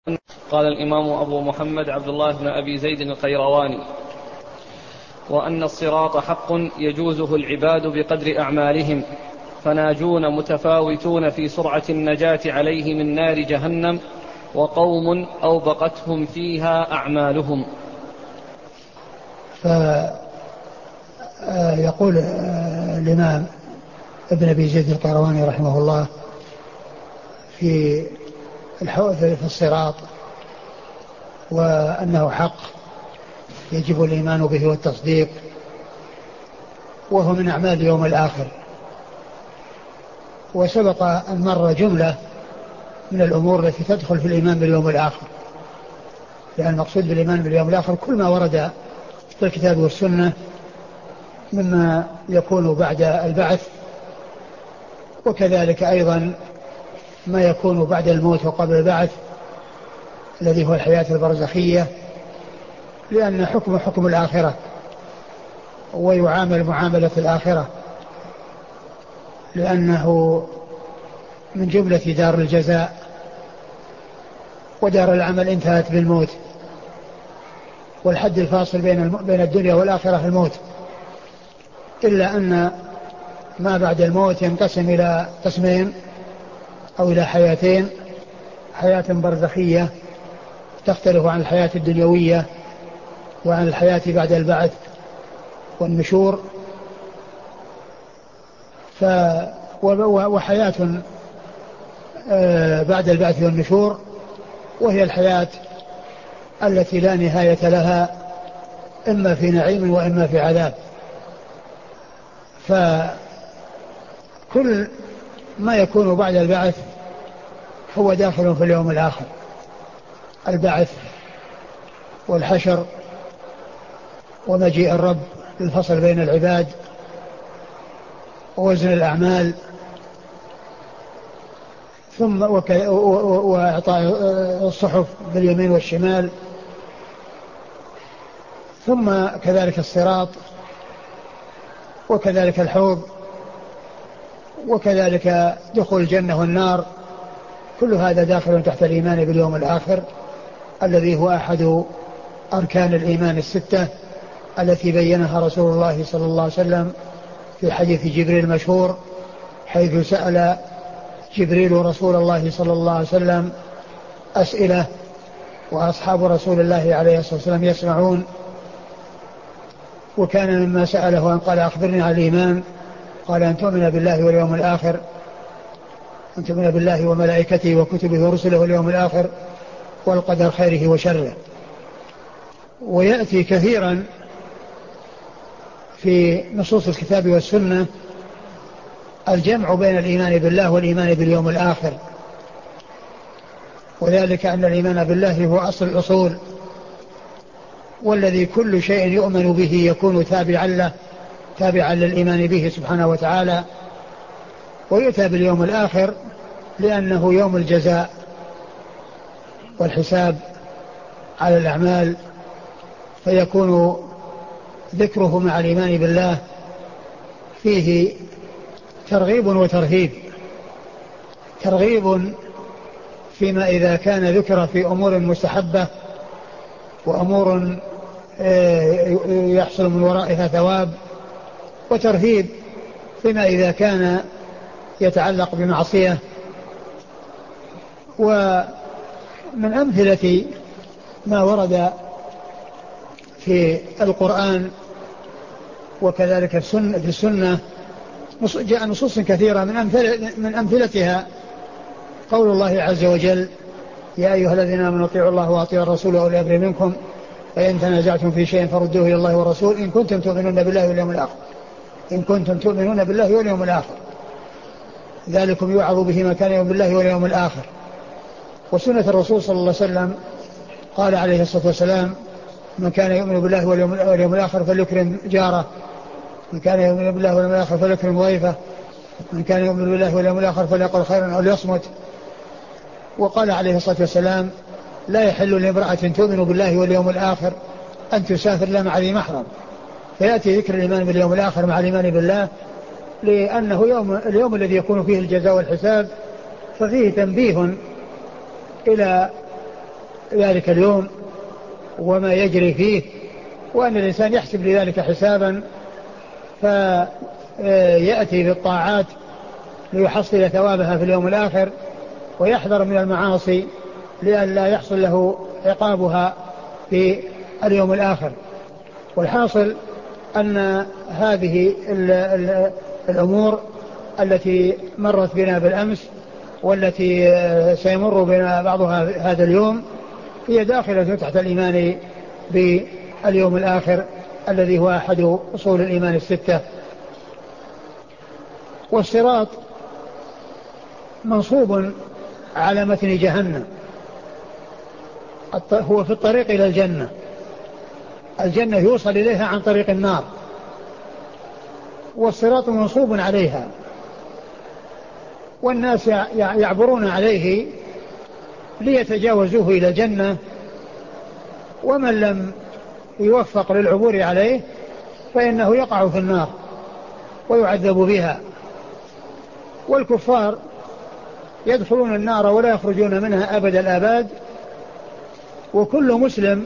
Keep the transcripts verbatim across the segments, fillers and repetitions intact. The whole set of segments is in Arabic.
قال الإمام أبو محمد عبد الله بن أبي زيد القيرواني: وأن الصراط حق يجوزه العباد بقدر أعمالهم، فناجون متفاوتون في سرعة النجاة عليه من نار جهنم، وقوم أوبقتهم فيها أعمالهم. فيقول الإمام ابن أبي زيد القيرواني رحمه الله في في الصراط، وأنه حق يجب الإيمان به والتصديق، وهو من أعمال يوم الآخر. وسبق أن مر جملة من الأمور التي تدخل في الإيمان باليوم الآخر، لأن المقصود بالإيمان باليوم الآخر كل ما ورد في الكتاب والسنة مما يكون بعد البعث، وكذلك أيضا ما يكون بعد الموت وقبل البعث الذي هو الحياة البرزخية، لأن حكم حكم الآخرة ويعامل معاملة الآخرة، لأنه من جملة دار الجزاء، ودار العمل انتهت بالموت، والحد الفاصل بين بين الدنيا والآخرة الموت، إلا أن ما بعد الموت ينقسم إلى قسمين أو إلى حياتين: حياة برزخية تختلف عن الحياة الدنيوية وعن الحياة بعد البعث والنشور، ف وحياة بعد البعث والنشور، وهي الحياة التي لا نهاية لها، إما في نعيم وإما في عذاب. فكل ما يكون بعد البعث هو داخل في اليوم الآخر: البعث والحشر ومجيء الرب للفصل بين العباد ووزن الأعمال، ثم وإعطاء الصحف باليمين والشمال، ثم كذلك الصراط، وكذلك الحوض، وكذلك دخول الجنة والنار. كل هذا داخل تحت الإيمان باليوم الآخر، الذي هو أحد أركان الإيمان الستة التي بينها رسول الله صلى الله عليه وسلم في حديث جبريل المشهور، حيث سأل جبريل رسول الله صلى الله عليه وسلم أسئلة، وأصحاب رسول الله عليه الصلاة والسلام يسمعون. وكان مما سأله أن قال: أخبرني عن الإيمان. قال: أن تؤمن بالله واليوم الآخر، أن تؤمن بالله وملائكته وكتبه ورسله واليوم الآخر والقدر خيره وشره. ويأتي كثيرا في نصوص الكتاب والسنة الجمع بين الإيمان بالله والإيمان باليوم الآخر، وذلك أن الإيمان بالله هو أصل الأصول، والذي كل شيء يؤمن به يكون تابعا له، تابعا للإيمان به سبحانه وتعالى. ويؤتى باليوم الآخر لأنه يوم الجزاء والحساب على الأعمال، فيكون ذكره مع الإيمان بالله فيه ترغيب وترهيب. ترغيب فيما إذا كان ذكر في أمور مستحبة وأمور يحصل من ورائها ثواب، وترهيب فيما إذا كان يتعلق بمعصية. ومن أمثلة ما ورد في القرآن وكذلك في السنة جاء نصوص كثيرة، من, أمثل من أمثلتها قول الله عز وجل: يا أيها الذين آمنوا اطيعوا الله وأطيعوا الرسول وأولي الأمر منكم فإن تنازعتم في شيء فردوه إلى الله والرسول إن كنتم تؤمنون بالله واليوم الآخر إن كنتم تؤمنون بالله واليوم الآخر ذلكم يوعظ به من كان يؤمن بالله واليوم الآخر. وسنة الرسول صلى الله عليه وسلم قال عليه الصلاة والسلام: من كان يؤمن بالله واليوم الآخر فليكرم جاره، من كان يؤمن بالله واليوم الآخر فليكرم ضيفه، من كان يؤمن بالله واليوم الآخر فليقل خيرا أو ليصمت. وقال عليه الصلاة والسلام: لا يحل لامرأة تؤمن بالله واليوم الآخر أن تسافر لا مع ذي محرم. فيأتي ذكر الإيمان باليوم الآخر مع الإيمان بالله، لأنه يوم اليوم الذي يكون فيه الجزاء والحساب، ففيه تنبيه إلى ذلك اليوم وما يجري فيه، وأن الإنسان يحسب لذلك حسابا فيأتي بالطاعات ليحصل ثوابها في اليوم الآخر، ويحذر من المعاصي لئلا يحصل له عقابها في اليوم الآخر. والحاصل أن هذه الأمور التي مرت بنا بالأمس والتي سيمر بنا بعضها هذا اليوم هي داخلة تحت الإيمان باليوم الآخر الذي هو أحد أصول الإيمان الستة. والصراط منصوب على متن جهنم، هو في الطريق إلى الجنة، الجنة يوصل إليها عن طريق النار، والصراط منصوب عليها، والناس يعبرون عليه ليتجاوزوه إلى الجنة، ومن لم يوفق للعبور عليه فإنه يقع في النار ويعذب بها. والكفار يدخلون النار ولا يخرجون منها أبد الآباد. وكل مسلم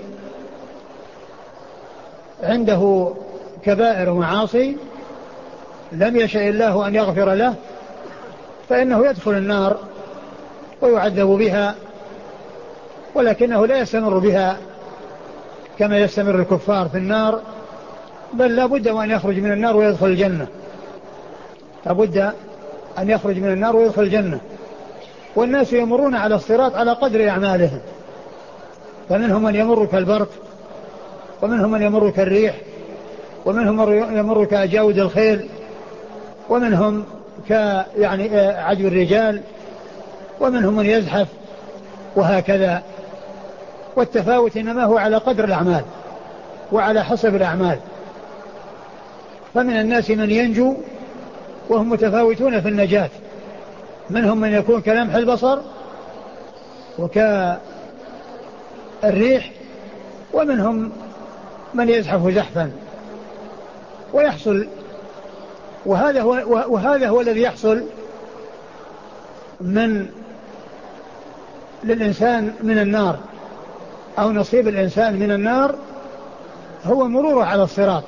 عنده كبائر ومعاصي لم يشاء الله أن يغفر له فإنه يدخل النار ويعذب بها، ولكنه لا يستمر بها كما يستمر الكفار في النار، بل لا بد أن يخرج من النار ويدخل الجنة، لا بد أن يخرج من النار ويدخل الجنة. والناس يمرون على الصراط على قدر أعمالهم، فمنهم من يمر كالبرق، ومنهم من يمر كالريح، ومنهم من يمر كأجاود الخيل، ومنهم ك يعني عدو الرجال، ومنهم من يزحف، وهكذا. والتفاوت إنما هو على قدر الأعمال وعلى حسب الأعمال. فمن الناس من ينجو وهم متفاوتون في النجاة، منهم من يكون كلمح البصر وكالريح، ومنهم من يزحف زحفا ويحصل. وهذا هو, وهذا هو الذي يحصل من للإنسان من النار، أو نصيب الإنسان من النار هو مروره على الصراط.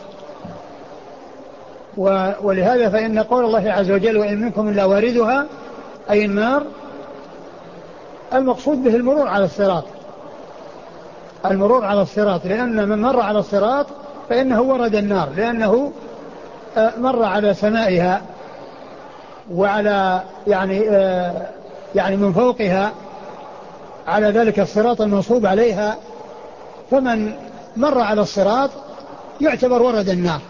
ولهذا فإن قول الله عز وجل وإن منكم إلا واردها أي النار، المقصود به المرور على الصراط، المرور على الصراط، لأن من مر على الصراط فإنه ورد النار، لأنه مر على سمائها وعلى يعني يعني من فوقها على ذلك الصراط المنصوب عليها، فمن مر على الصراط يعتبر ورد النار.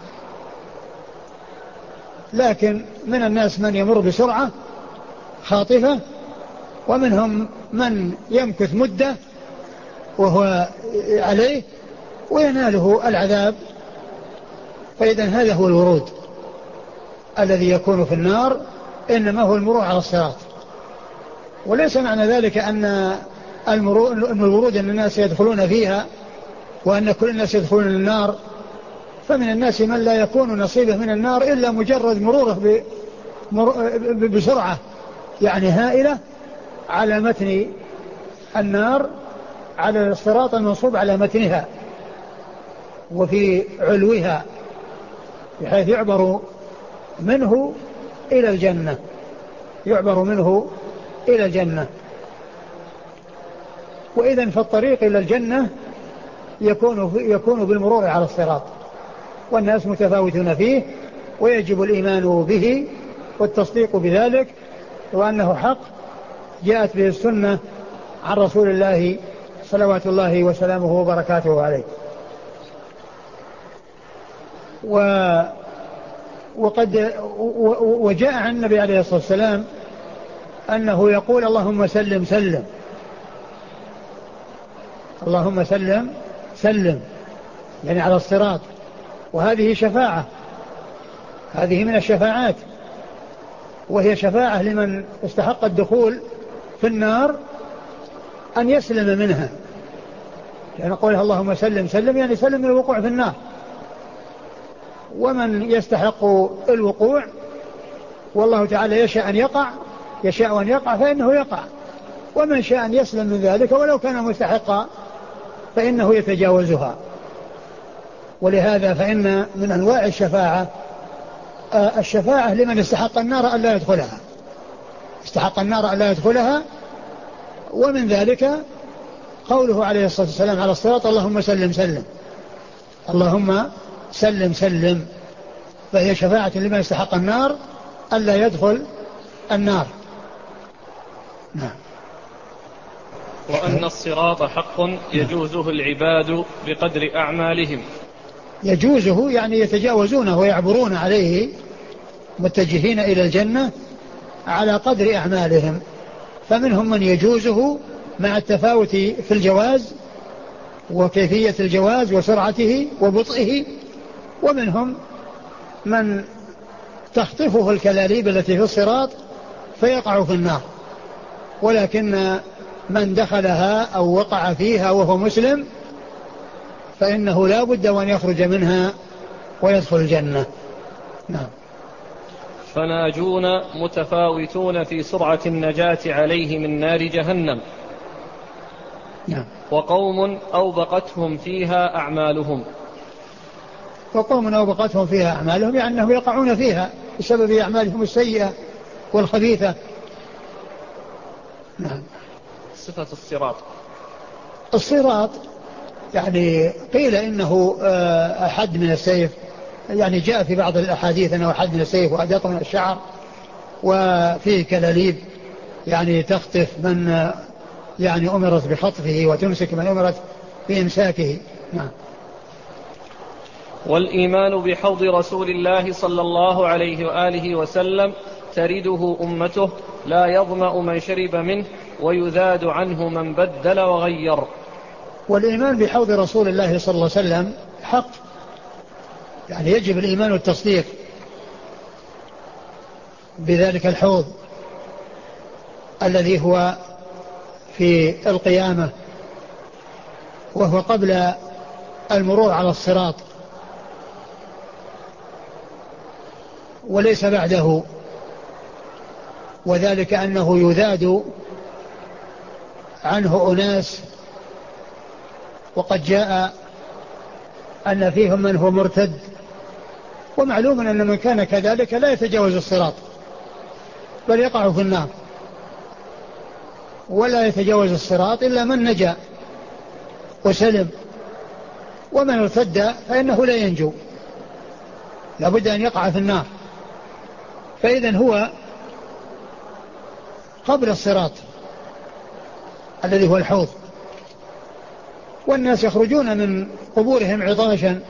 لكن من الناس من يمر بسرعة خاطفة، ومنهم من يمكث مدة وهو عليه ويناله العذاب. فإذا هذا هو الورود الذي يكون في النار، إنما هو المرور على الصراط. وليس معنى ذلك أن الورود أن الناس يدخلون فيها وأن كل الناس يدخلون النار. فمن الناس من لا يكون نصيبه من النار إلا مجرد مروره بسرعة يعني هائلة على متن النار، على الصراط المنصوب على متنها وفي علوها، بحيث يعبر منه إلى الجنة، يعبر منه إلى الجنة. وإذن فالطريق إلى الجنة يكون يكون بالمرور على الصراط، والناس متفاوتون فيه، ويجب الإيمان به والتصديق بذلك، وأنه حق جاءت به السنة عن رسول الله صلوات الله وسلامه وبركاته عليه. و وقد وجاء عن النبي عليه الصلاة والسلام أنه يقول اللهم سلم سلم، اللهم سلم سلم، يعني على الصراط. وهذه شفاعة، هذه من الشفاعات، وهي شفاعة لمن استحق الدخول في النار أن يسلم منها، يعني قولها اللهم سلم سلم يعني سلم من الوقوع في النار. ومن يستحق الوقوع والله تعالى يشاء أن يقع يشاء أن يقع فإنه يقع، ومن شاء أن يسلم من ذلك ولو كان مستحق فإنه يتجاوزها. ولهذا فإن من أنواع الشفاعة الشفاعة لمن استحق النار ألا يدخلها، استحق النار ألا يدخلها. ومن ذلك قوله عليه الصلاة والسلام على الصراط اللهم سلم سلم، اللهم سلم سلم، فهي شفاعة لمن استحق النار ألا يدخل النار. نعم. وأن الصراط حق يجوزه العباد بقدر أعمالهم. يجوزه يعني يتجاوزونه ويعبرون عليه متجهين إلى الجنة على قدر أعمالهم. فمنهم من يجوزه مع التفاوت في الجواز وكيفية الجواز وسرعته وبطئه، ومنهم من تخطفه الكلاليب التي في الصراط فيقع في النار. ولكن من دخلها أو وقع فيها وهو مسلم فإنه لا بد وأن يخرج منها ويدخل الجنة. نعم. فناجون متفاوتون في سرعة النجاة عليه من نار جهنم. نعم. وقوم أوبقتهم فيها أعمالهم. وقوم أوبقتهم فيها أعمالهم يعني أنهم يقعون فيها بسبب أعمالهم السيئة والخبيثة. نعم. صفة الصراط. الصراط يعني قيل إنه أحد من السيف، يعني جاء في بعض الأحاديث أنه أحد من السيف وأدق من الشعر، وفيه كلاليب يعني تخطف من يعني أمرت بخطفه وتمسك من أمرت بإمساكه. نعم. والإيمان بحوض رسول الله صلى الله عليه وآله وسلم ترده أمته لا يظمأ من شرب منه ويذاد عنه من بدل وغير. والإيمان بحوض رسول الله صلى الله عليه وسلم حق، يعني يجب الإيمان والتصديق بذلك الحوض الذي هو في القيامة، وهو قبل المرور على الصراط وليس بعده، وذلك أنه يذاد عنه أناس، وقد جاء أن فيهم من هو مرتد، ومعلوم أن من كان كذلك لا يتجاوز الصراط بل يقع في النار، ولا يتجاوز الصراط إلا من نجا وسلم، ومن ارتد فإنه لا ينجو، لابد أن يقع في النار. فإذن هو قبل الصراط الذي هو الحوض، والناس يخرجون من قبورهم عطاشا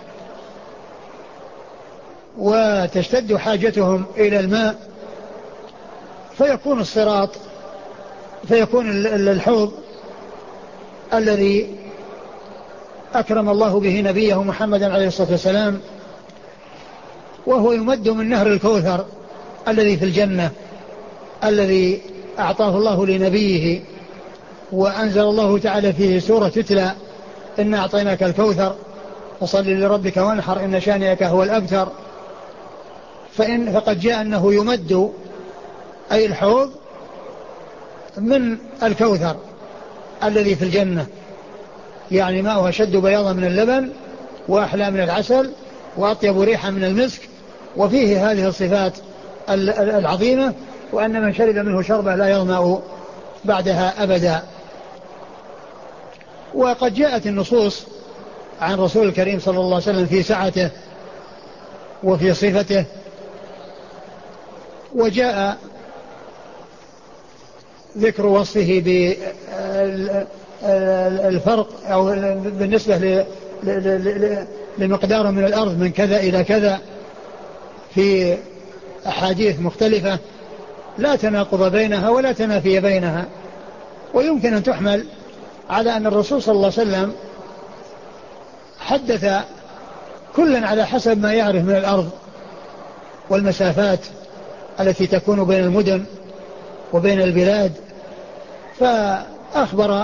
وتشتد حاجتهم إلى الماء، فيكون الصراط فيكون الحوض الذي أكرم الله به نبيه محمدا عليه الصلاة والسلام، وهو يمد من نهر الكوثر الذي في الجنة الذي أعطاه الله لنبيه، وأنزل الله تعالى فيه سورة تتلى إن أعطيناك الكوثر فصل لربك وانحر إن شانئك هو الأبتر. فإن فقد جاء أنه يمد أي الحوض من الكوثر الذي في الجنة، يعني ماءه أشد بياضا من اللبن وأحلى من العسل وأطيب ريحا من المسك، وفيه هذه الصفات العظيمة، وأن من شرب منه شربة لا يظمأ بعدها أبدا. وقد جاءت النصوص عن رسول الكريم صلى الله عليه وسلم في سعته وفي صفته، وجاء ذكر وصفه بالفرق أو بالنسبة لمقدار من الأرض من كذا إلى كذا في أحاديث مختلفة لا تناقض بينها ولا تنافي بينها، ويمكن أن تحمل على أن الرسول صلى الله عليه وسلم حدث كلا على حسب ما يعرف من الأرض والمسافات التي تكون بين المدن وبين البلاد، فأخبر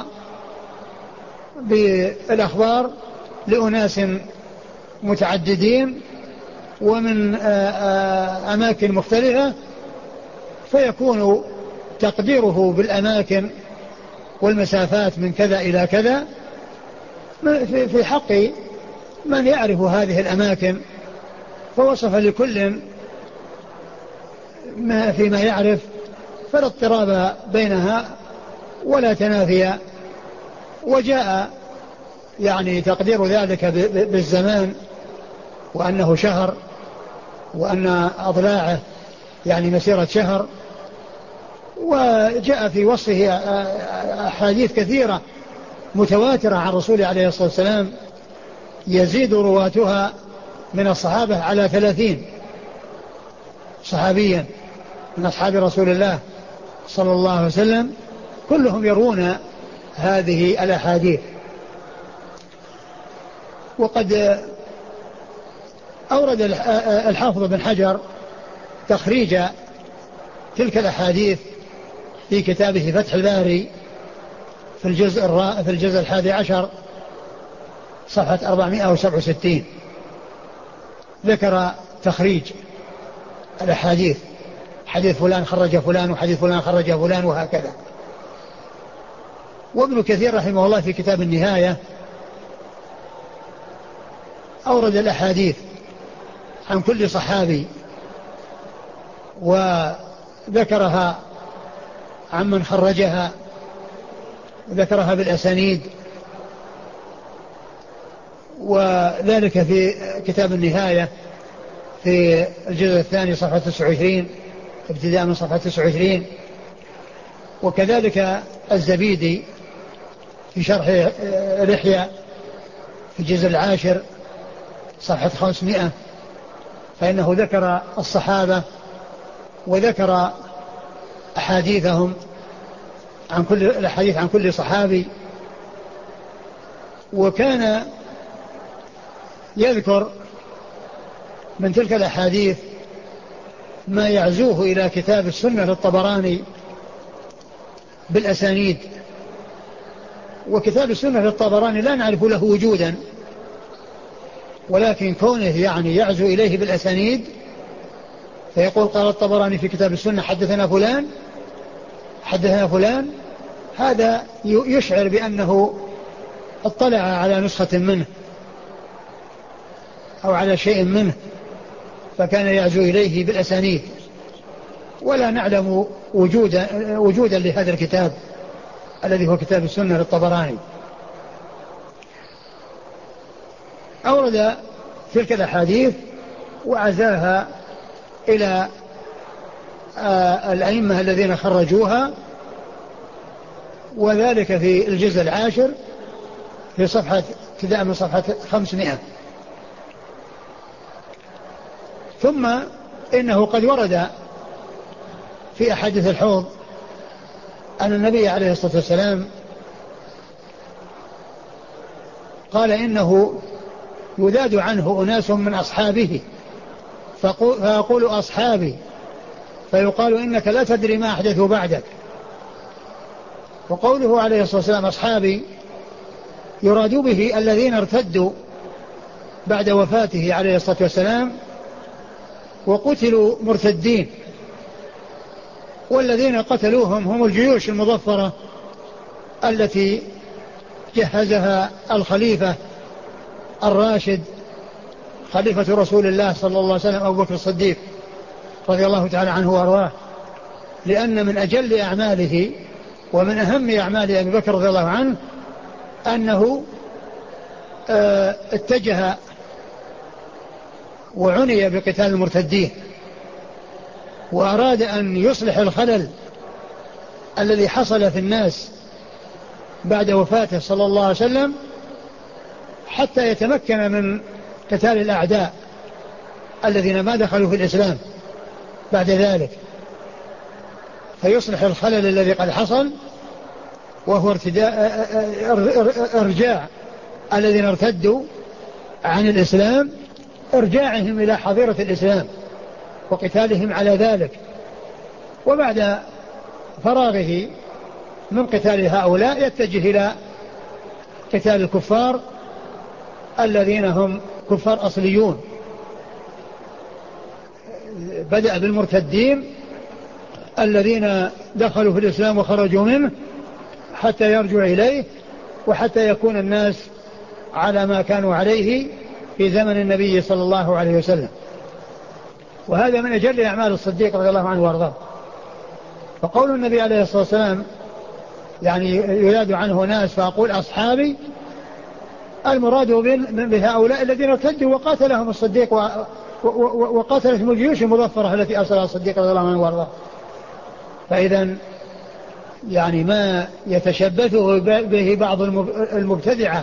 بالأخبار لأناس متعددين ومن أماكن مختلفة، فيكون تقديره بالأماكن والمسافات من كذا إلى كذا، في حق من يعرف هذه الأماكن، فوصف لكل ما فيما يعرف، فلا اضطراب بينها ولا تنافي. وجاء يعني تقدير ذلك بالزمان، وأنه شهر، وأن أضلاعه يعني مسيرة شهر. وجاء في وصفه أحاديث كثيرة متواترة عن رسول عليه الصلاة والسلام يزيد رواتها من الصحابة على ثلاثين صحابيا من أصحاب رسول الله صلى الله عليه وسلم، كلهم يروون هذه الأحاديث. وقد أورد الحافظ بن حجر تخريج تلك الأحاديث في كتابه فتح الباري في الجزء الرا... في الجزء الحادي عشر صفحة أربعمائة وسبعة وستين، ذكر تخريج الأحاديث، حديث فلان خرج فلان وحديث فلان خرج فلان وهكذا. وابن كثير رحمه الله في كتاب النهاية أورد الأحاديث عن كل صحابي وذكرها عمن خرجها، ذكرها بالأسانيد، وذلك في كتاب النهاية في الجزء الثاني صفحة تسعة وعشرين ابتداء من صفحة تسعة وعشرين. وكذلك الزبيدي في شرح رحية في الجزء العاشر صفحة خمسمائة، فإنه ذكر الصحابة وذكر أحاديثهم عن كل الأحاديث عن كل صحابي. وكان يذكر من تلك الأحاديث ما يعزوه إلى كتاب السنة للطبراني بالأسانيد. وكتاب السنة للطبراني لا نعرف له وجودا، ولكن كونه يعني يعزو إليه بالأسانيد، فيقول قال الطبراني في كتاب السنة حدثنا فلان حدثنا فلان، هذا يشعر بأنه اطلع على نسخة منه أو على شيء منه، فكان يعزو إليه بالأسانيد. ولا نعلم وجودا, وجودا لهذا الكتاب الذي هو كتاب السنة للطبراني. أورد تلك الأحاديث وعزاها إلى الأئمة الذين خرجوها، وذلك في الجزء العاشر في صفحة ابتداء من صفحة خمسمائة. ثم إنه قد ورد في أحاديث الحوض أن النبي عليه الصلاة والسلام قال إنه يذاد عنه أناس من أصحابه فيقول أصحابي، فيقال إنك لا تدري ما أحدثوا بعدك. وقوله عليه الصلاة والسلام أصحابي يراد به الذين ارتدوا بعد وفاته عليه الصلاة والسلام وقتلوا مرتدين، والذين قتلوهم هم الجيوش المظفرة التي جهزها الخليفة الراشد خليفة رسول الله صلى الله عليه وسلم أبو بكر الصديق رضي الله تعالى عنه وأرضاه، لأن من أجل أعماله ومن أهم أعمال أبي بكر رضي الله عنه أنه اتجه وعني بقتال المرتدين، وأراد أن يصلح الخلل الذي حصل في الناس بعد وفاته صلى الله عليه وسلم حتى يتمكن من قتال الأعداء الذين ما دخلوا في الإسلام بعد ذلك، فيصلح الخلل الذي قد حصل، وهو ارتداء ارجاع الذين ارتدوا عن الإسلام، ارجاعهم إلى حظيرة الإسلام وقتالهم على ذلك. وبعد فراغه من قتال هؤلاء يتجه إلى قتال الكفار الذين هم كفار أصليون. بدأ بالمرتدين الذين دخلوا في الإسلام وخرجوا منه حتى يرجع إليه، وحتى يكون الناس على ما كانوا عليه في زمن النبي صلى الله عليه وسلم. وهذا من أجل أعمال الصديق رضي الله عنه وارضاه. فقول النبي عليه الصلاة والسلام يعني يراد عنه ناس فأقول أصحابي، المراد بهؤلاء الذين ارتدوا وقاتلهم الصديق وقاتلتهم الجيوش المظفرة التي أرسلها الصديق رضي الله عنه وارضاه. فإذا يعني ما يتشبثه به بعض المبتدعة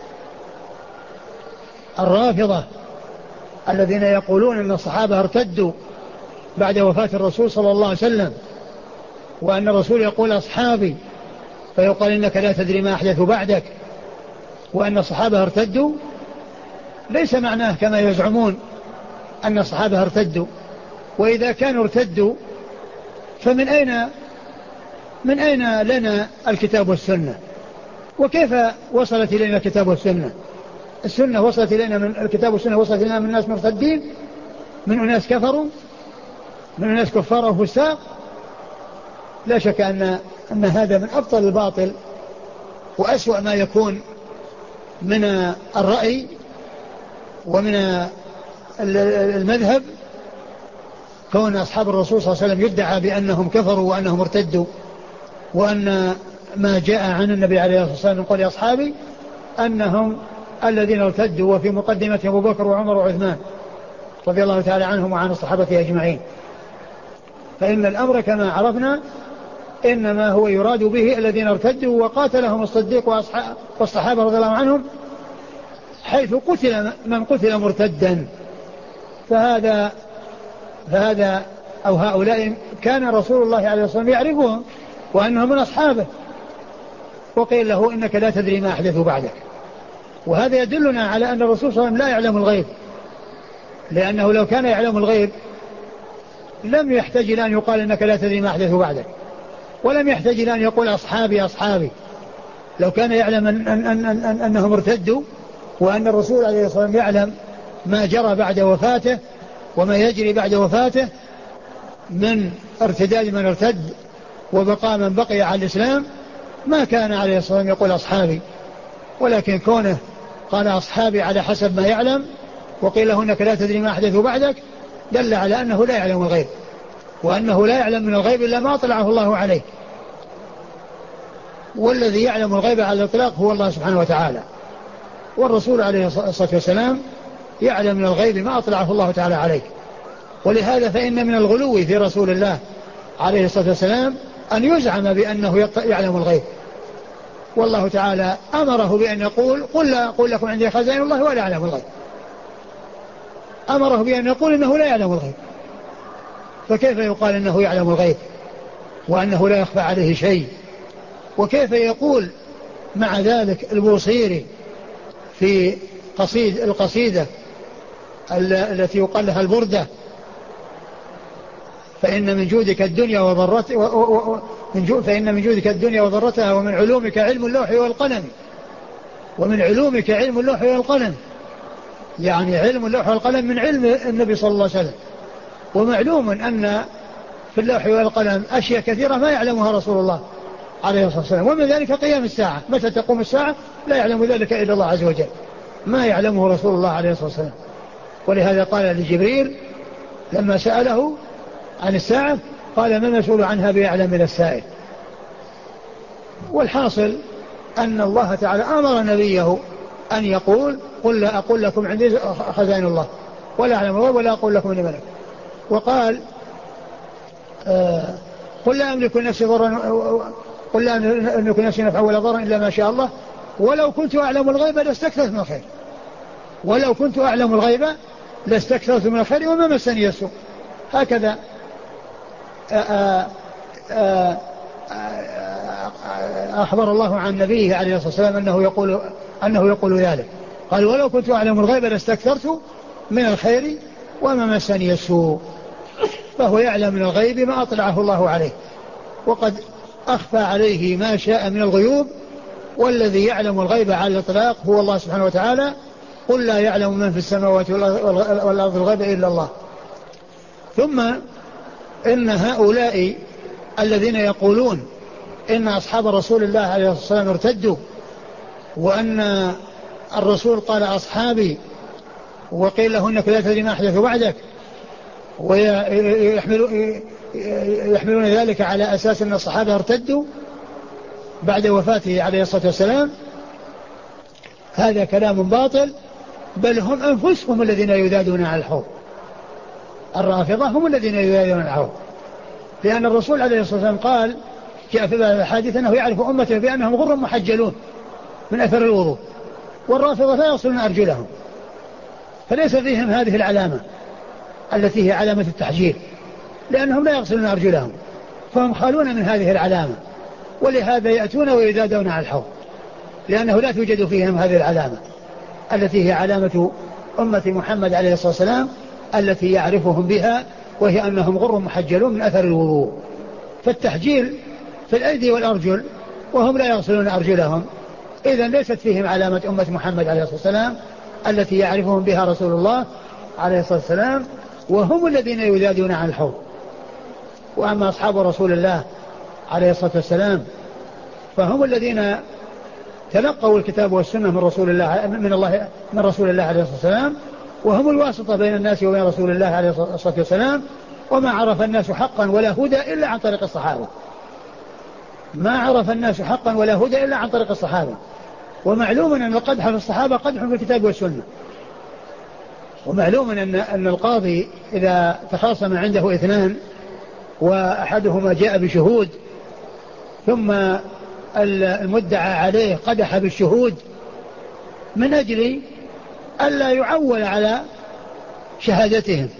الرافضة الذين يقولون أن الصحابة ارتدوا بعد وفاة الرسول صلى الله عليه وسلم، وأن الرسول يقول أصحابي فيقال إنك لا تدري ما أحدث بعدك، وأن الصحابة ارتدوا، ليس معناه كما يزعمون أن الصحابة ارتدوا. وإذا كانوا ارتدوا فمن أين من أين لنا الكتاب والسنة؟ وكيف وصلت إلينا الكتاب والسنة؟ السنة وصلت إلينا من الكتاب والسنة وصلت إلينا من ناس مرتدين، من أناس كفروا، من أناس كفار وفساق. لا شك أن أن هذا من أبطل الباطل وأسوأ ما يكون من الرأي ومن المذهب، كون أصحاب الرسول صلى الله عليه وسلم يدعى بأنهم كفروا وأنهم ارتدوا، وأن ما جاء عن النبي عليه الصلاة والسلام من قول أصحابي أنهم الذين ارتدوا، وفي مقدمة أبو بكر وعمر وعثمان رضي الله تعالى عنهم وعن الصحابة أجمعين. فإن الأمر كما عرفنا إنما هو يراد به الذين ارتدوا وقاتلهم الصديق والصحابة رضي الله عنهم، حيث قتل من قتل مرتدا. فهذا فهذا أو هؤلاء كان رسول الله عليه الصلاة والسلام يعرفهم وأنهم من أصحابه، وقيل له إنك لا تدري ما أحدث بعدك. وهذا يدلنا على أن الرسول صلى الله عليه وسلم لا يعلم الغيب، لأنه لو كان يعلم الغيب لم يحتاج إلى أن يقال إنك لا تدري ما أحدث بعدك، ولم يحتاج إلى أن يقول أصحابي أصحابي. لو كان يعلم أن أن أن أن أنهم ارتدوا، وأن الرسول عليه الصلاة والسلام يعلم ما جرى بعد وفاته وما يجري بعد وفاته من ارتداد من ارتد وبقاء من بقي على الإسلام، ما كان عليه الصلاة والسلام يقول أصحابي. ولكن كونه قال أصحابي على حسب ما يعلم، وقيل له إنك لا تدري ما أحدث بعدك، دل على أنه لا يعلم الغيب، وأنه لا يعلم من الغيب إلا ما أطلعه الله عليه. والذي يعلم الغيب على الإطلاق هو الله سبحانه وتعالى، والرسول عليه الصلاة والسلام يعلم من الغيب ما أطلعه الله تعالى عليه. ولهذا فإن من الغلو في رسول الله عليه الصلاة والسلام أن يزعم بأنه يعلم الغيب، والله تعالى أمره بأن يقول قل لا أقول لكم عندي خزائن الله ولا أعلم الغيب. أمره بأن يقول إنه لا يعلم الغيب، فكيف يقال إنه يعلم الغيب وأنه لا يخفى عليه شيء؟ وكيف يقول مع ذلك البوصيري في قصيد القصيدة التي يقال لها البردة: فإن من جودك الدنيا وضرتها فإن من جودك الدنيا وضرتها ومن علومك علم اللوح والقلم. ومن علومك علم اللوح والقلم، يعني علم اللوح والقلم من علم النبي صلى الله عليه وسلم. ومعلوم أن في اللوح والقلم أشياء كثيرة ما يعلمها رسول الله عليه الصلاة والسلام، ومن ذلك قيام الساعة. متى تقوم الساعة لا يعلم ذلك إلا الله عز وجل، ما يعلمه رسول الله عليه الصلاة والسلام. ولهذا قال لجبريل لما سأله عن الساعة قال: ما المسؤول عنها بأعلم من السائل. والحاصل أن الله تعالى أمر نبيه أن يقول: قل لا أقول لكم عندي خزائن الله ولا أعلم الغيب ولا أقول لكم إني ملك. وقال: آه قل لا أملك نفسي ضرا قل لا أملك نفسي نفعا ولا ضرا إلا ما شاء الله ولو كنت أعلم الغيب لاستكثرت من الخير ولو كنت أعلم الغيب لاستكثرت من الخير وما مسني السوء. هكذا آآ آآ أخبر الله عن نبيه عليه الصلاة والسلام أنه يقول, أنه يقول ذلك. قال: ولو كنت أعلم الغيب لاستكثرت من الخير وما مسني السوء. فهو يعلم من الغيب ما أطلعه الله عليه، وقد أخفى عليه ما شاء من الغيوب، والذي يعلم الغيب على الإطلاق هو الله سبحانه وتعالى. قل لا يعلم من في السماوات والأرض الغيب إلا الله. ثم إن هؤلاء الذين يقولون إن أصحاب رسول الله عليه الصلاة والسلام ارتدوا وأن الرسول قال أصحابي وقيل له إنك لا تدري ما أحدث بعدك، ويحملون ذلك على أساس أن الصحابة ارتدوا بعد وفاته عليه الصلاة والسلام، هذا كلام باطل، بل هم أنفسهم الذين يذادون على الحوض. الرافضة هم الذين يذادون على الحوض، لأن الرسول عليه الصلاة والسلام قال جاء في الحديث أنه يعرف أمته بأنهم غر محجلون من أثر الوضوء، والرافضة لا يصلون أرجلهم، فليس فيهم هذه العلامة التي هي علامة التحجيل، لأنهم لا يغسلون أرجلهم، فهم خالون من هذه العلامة، ولهذا يأتون ويزادون على الحوض، لأنه لا توجد فيهم هذه العلامة التي هي علامة أمة محمد عليه الصلاة والسلام التي يعرفهم بها، وهي أنهم غر محجلون من أثر الوضوء. فالتحجيل في الأيدي والأرجل وهم لا يغسلون أرجلهم، إذن ليست فيهم علامة أمة محمد عليه الصلاة والسلام التي يعرفهم بها رسول الله عليه الصلاة والسلام، وهم الذين يذادون عن الحوض. وأما أصحاب رسول الله عليه الصلاة والسلام فهم الذين تلقوا الكتاب والسنة من رسول الله من الله من رسول الله عليه الصلاة والسلام، وهم الواسطة بين الناس وبين رسول الله عليه الصلاة والسلام. وما عرف الناس حقا ولا هدى إلا عن طريق الصحابة، ما عرف الناس حقا ولا هدى إلا عن طريق الصحابة. ومعلوم أن القدح في الصحابة قدح في الكتاب والسنة، ومعلوم أن أن القاضي إذا تخاصم عنده اثنان وأحدهما جاء بشهود ثم المدعى عليه قدح بالشهود من أجل ألا يعول على شهادتهم،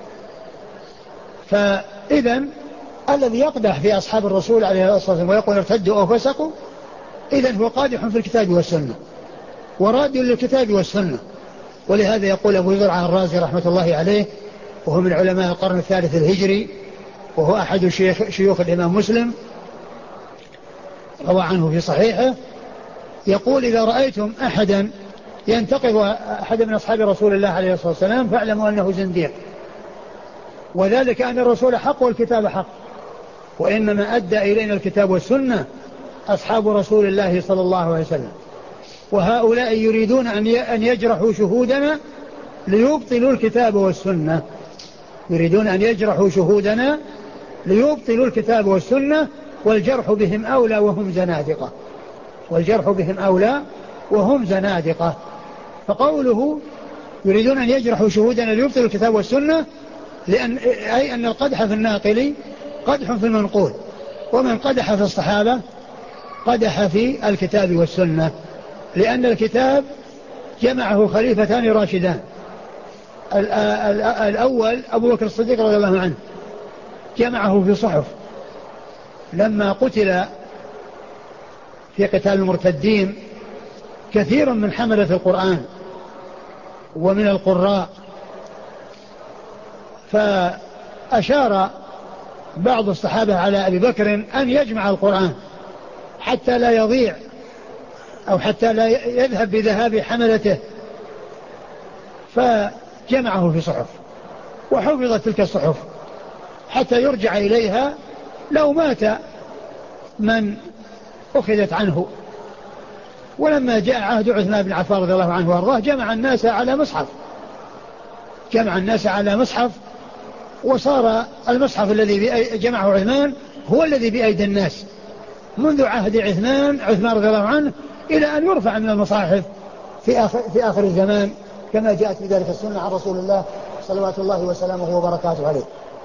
فإذن الذي يقدح في أصحاب الرسول عليه الصلاة والسلام ويقول ارتدوا أو فسقوا إذن هو قادح في الكتاب والسنة وراد للكتاب والسنة. ولهذا يقول أبو زرعة الرازي رحمة الله عليه، وهو من علماء القرن الثالث الهجري، وهو أحد شيخ شيوخ الإمام مسلم، روى عنه في صحيحه، يقول إذا رأيتم أحدا ينتقض أحد من أصحاب رسول الله عليه الصلاة والسلام فاعلموا أنه زنديق، وذلك أن الرسول حق والكتاب حق، وإنما أدى إلينا الكتاب والسنة أصحاب رسول الله صلى الله عليه وسلم، وهؤلاء يريدون أن يجرحوا شهودنا ليبطلوا الكتاب والسنة، يريدون أن يجرحوا شهودنا ليبطلوا الكتاب والسنة، والجرح بهم أولى وهم زنادقة، والجرح بهم أولى وهم زنادقة. فقوله يريدون أن يجرحوا شهودنا ليبطلوا الكتاب والسنة، لأن أي أن القدح في الناقل قدح في المنقول، ومن قدح في الصحابة قدح في الكتاب والسنة، لأن الكتاب جمعه خليفتان راشدان، الأول أبو بكر الصديق رضي الله عنه جمعه في صحف، لما قتل في قتال المرتدين كثير من حملة القرآن ومن القراء، فأشار بعض الصحابة على أبي بكر أن يجمع القرآن حتى لا يضيع أو حتى لا يذهب بذهاب حملته، فجمعه في صحف وحفظت تلك الصحف حتى يرجع إليها لو مات من أخذت عنه. ولما جاء عهد عثمان بن عفان رضي الله عنه وارضاه جمع الناس على مصحف، جمع الناس على مصحف، وصار المصحف الذي جمعه عثمان هو الذي بأيدي الناس منذ عهد عثمان عثمان رضي الله عنه إلى أن يرفع من المصاحف في آخر, في آخر الزمان، كما جاءت بذلك السنة عن رسول الله صلوات الله وسلامه وبركاته عليه.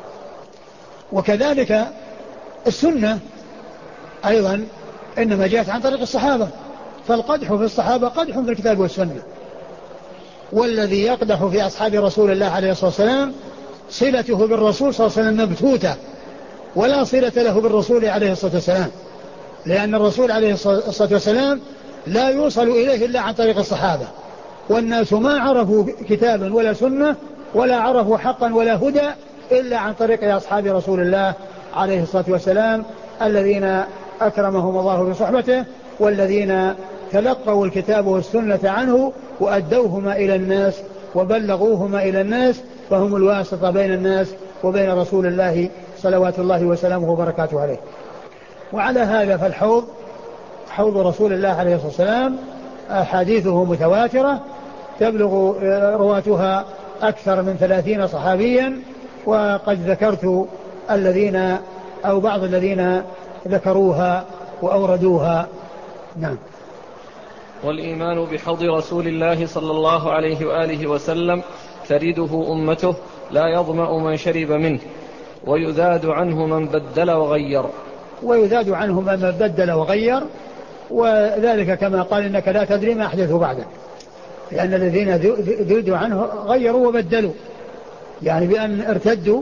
وكذلك السنة أيضا إنما جاءت عن طريق الصحابة، فالقدح في الصحابة قدح في الكتاب والسنة، والذي يقدح في أصحاب رسول الله عليه الصلاة والسلام صلته بالرسول صلى الله عليه وسلم مبتوتة، ولا صلة له بالرسول عليه الصلاة والسلام، لأن الرسول عليه الصلاة والسلام لا يوصل إليه إلا عن طريق الصحابة، والناس ما عرفوا كتابا ولا سنة ولا عرفوا حقا ولا هدى إلا عن طريق أصحاب رسول الله عليه الصلاة والسلام الذين أكرمهم الله بصحبته، والذين تلقوا الكتاب والسنة عنه وأدوهما إلى الناس وبلغوهما إلى الناس، فهم الواسطة بين الناس وبين رسول الله صلوات الله وسلامه وبركاته عليه. وعلى هذا فالحوض حوض رسول الله عليه الصلاة والسلام أحاديثه متواترة تبلغ رواتها أكثر من ثلاثين صحابيا، وقد ذكرت الذين أو بعض الذين ذكروها وأوردوها. نعم. والإيمان بحوض رسول الله صلى الله عليه وآله وسلم ترده أمته لا يظمأ من شرب منه ويذاد عنه من بدل وغير. ويذاد عنه من بدل وغير، وذلك كما قال إنك لا تدري ما أحدثوا بعدك، لأن الذين ذودوا عنه غيروا وبدلوا، يعني بأن ارتدوا.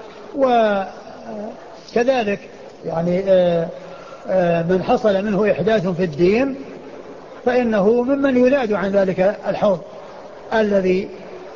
وكذلك يعني من حصل منه إحداث في الدين فإنه ممن يذاد عن ذلك الحوض الذي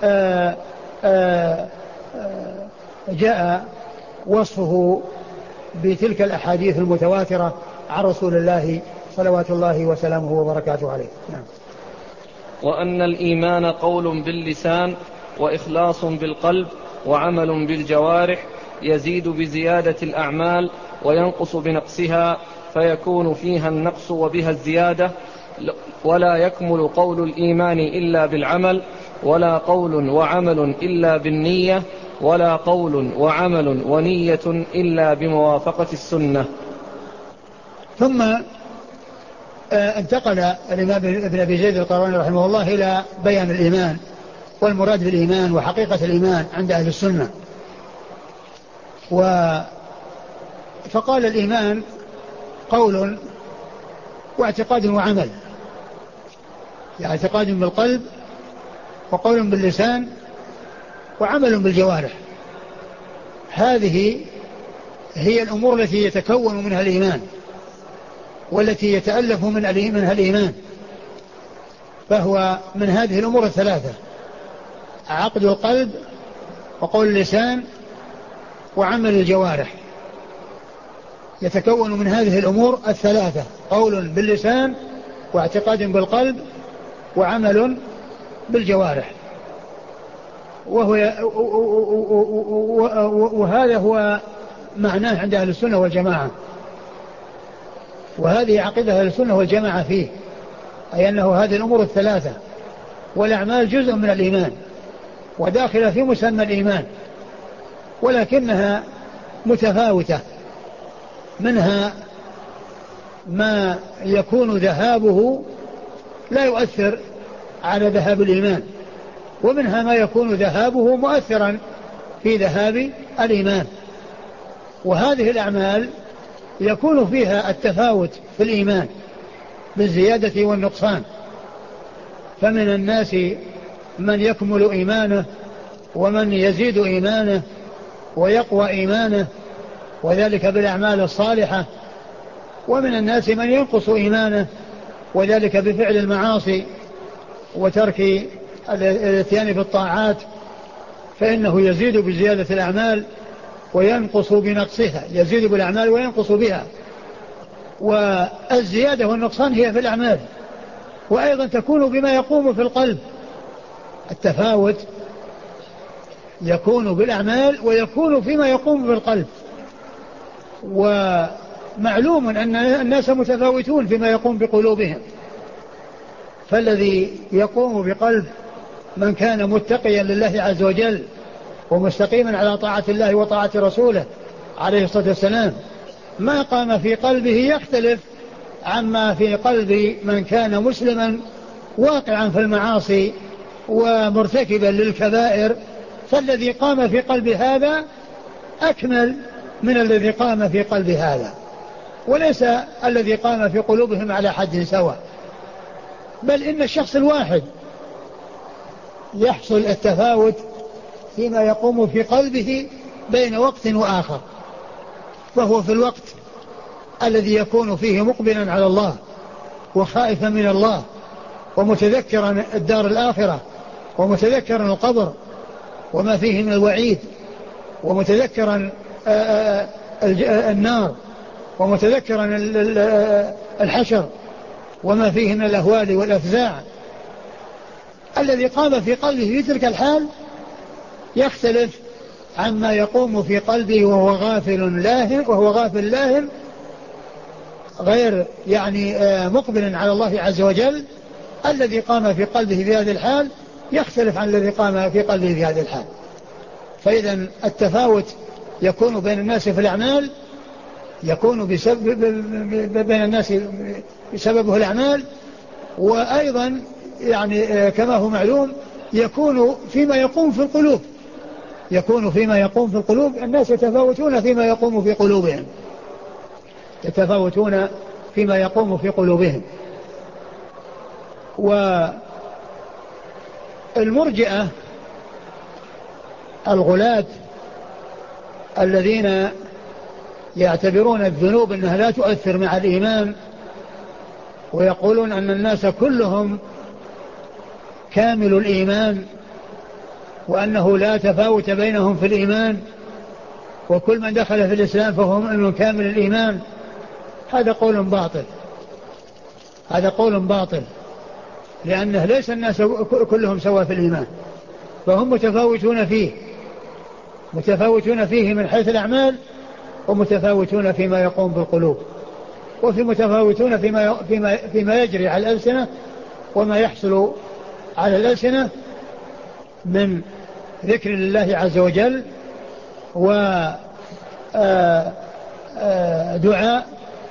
جاء وصفه بتلك الأحاديث المتواترة عن رسول الله صلوات الله وسلامه وبركاته عليه. نعم. وأن الإيمان قول باللسان وإخلاص بالقلب وعمل بالجوارح، يزيد بزيادة الأعمال وينقص بنقصها، فيكون فيها النقص وبها الزيادة. ولا يكمل قول الإيمان إلا بالعمل، ولا قول وعمل إلا بالنية، ولا قول وعمل ونية إلا بموافقة السنة. ثم انتقل الإمام ابن أبي زيد القيرواني رحمه الله إلى بيان الإيمان والمراد بالإيمان وحقيقة الإيمان عند أهل السنة. و فقال الإيمان قول واعتقاد وعمل، يعني اعتقاد بالقلب وقول باللسان وعمل بالجوارح. هذه هي الأمور التي يتكون منها الإيمان والتي يتألف من منها الإيمان. فهو من هذه الأمور الثلاثة: عقد القلب وقول اللسان وعمل الجوارح. يتكون من هذه الأمور الثلاثة: قول باللسان واعتقاد بالقلب وعمل بالجوارح. وهو وهذا هو معناه عند أهل السنة والجماعة، وهذه عقيدة أهل السنة والجماعة فيه، أي أنه هذه الأمور الثلاثة والأعمال جزء من الإيمان وداخلة في مسمى الإيمان، ولكنها متفاوتة. منها ما يكون ذهابه لا يؤثر على ذهاب الإيمان، ومنها ما يكون ذهابه مؤثرا في ذهاب الإيمان. وهذه الأعمال يكون فيها التفاوت في الإيمان بالزيادة والنقصان. فمن الناس من يكمل إيمانه ومن يزيد إيمانه ويقوى إيمانه، وذلك بالأعمال الصالحة. ومن الناس من ينقص إيمانه، وذلك بفعل المعاصي وترك الاتيان بالطاعات، فإنه يزيد بزيادة الأعمال وينقص بنقصها، يزيد بالأعمال وينقص بها. والزيادة والنقصان هي في الأعمال، وأيضا تكون بما يقوم في القلب. التفاوت يكون بالأعمال ويكون فيما يقوم في القلب. ومعلوم أن الناس متفاوتون فيما يقوم بقلوبهم، فالذي يقوم بقلب من كان متقيا لله عز وجل ومستقيما على طاعة الله وطاعة رسوله عليه الصلاة والسلام، ما قام في قلبه يختلف عما في قلب من كان مسلما واقعا في المعاصي ومرتكبا للكبائر. فالذي قام في قلب هذا أكمل من الذي قام في قلب هذا، وليس الذي قام في قلوبهم على حد سواء، بل إن الشخص الواحد يحصل التفاوت فيما يقوم في قلبه بين وقت وآخر. فهو في الوقت الذي يكون فيه مقبلا على الله وخائفا من الله ومتذكرا الدار الآخرة ومتذكرا القبر وما فيه من الوعيد، ومتذكرا النار، ومتذكرا الحشر وما فيه من الأهوال والأفزاع. الذي قام في قلبه في تلك الحال يختلف عما يقوم في قلبه وهو غافل لاهٍ وهو غافل لاهٍ غير يعني مقبل على الله عز وجل، الذي قام في قلبه في هذه الحال يختلف عن الذي قام في قلبه في هذه الحال. فإذا التفاوت يكون بين الناس في الأعمال، يكون بسبب بين الناس بسببه الأعمال، وأيضا يعني كما هو معلوم يكون فيما يقوم في القلوب، يكون فيما يقوم في القلوب. الناس يتفاوتون فيما يقوم في قلوبهم، يتفاوتون فيما يقوم في قلوبهم. والمرجئة الغلاة الذين يعتبرون الذنوب أنها لا تؤثر مع الإيمان، ويقولون أن الناس كلهم كامل الإيمان، وأنه لا تفاوت بينهم في الإيمان، وكل من دخل في الإسلام فهو مؤمن كامل الإيمان. هذا قول باطل، هذا قول باطل، لأنه ليس الناس كلهم سواء في الإيمان، فهم متفاوتون فيه، متفاوتون فيه من حيث الأعمال، ومتفاوتون فيما يقوم بالقلوب، وفي متفاوتون فيما, فيما, فيما يجري على الألسنة وما يحصل على الألسنة من ذكر الله عز وجل ودعاء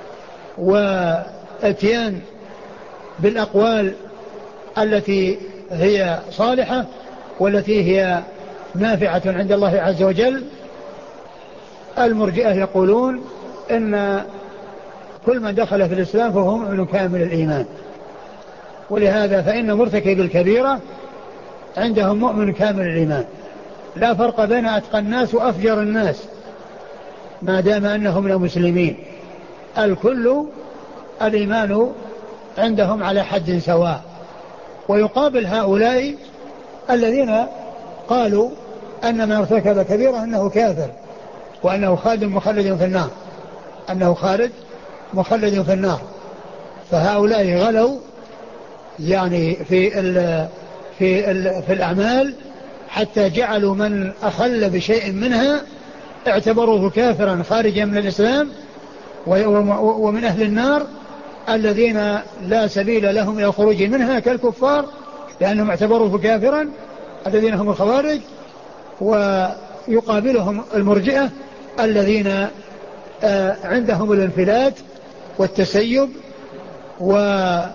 واتيان بالأقوال التي هي صالحة والتي هي نافعة عند الله عز وجل. المرجئة يقولون إن كل من دخل في الإسلام فهو مؤمن كامل الإيمان، ولهذا فإن مرتكب الكبيرة عندهم مؤمن كامل الإيمان، لا فرق بين أتقى الناس وأفجر الناس ما دام أنهم المسلمين، الكل الإيمان عندهم على حد سواء. ويقابل هؤلاء الذين قالوا أن من ارتكب كبيرة أنه كافر، وأنه خالد مخلد في النار، أنه خالد مخلد في النار. فهؤلاء غلوا يعني في ال في ال في الأعمال، حتى جعلوا من أخل بشيء منها اعتبروه كافرا خارجا من الإسلام ومن أهل النار، الذين لا سبيل لهم إلى الخروج منها كالكفار، لأنهم اعتبروه كافرا، الذين هم الخوارج. ويقابلهم المرجئة الذين عندهم الانفلات والتسيب وكون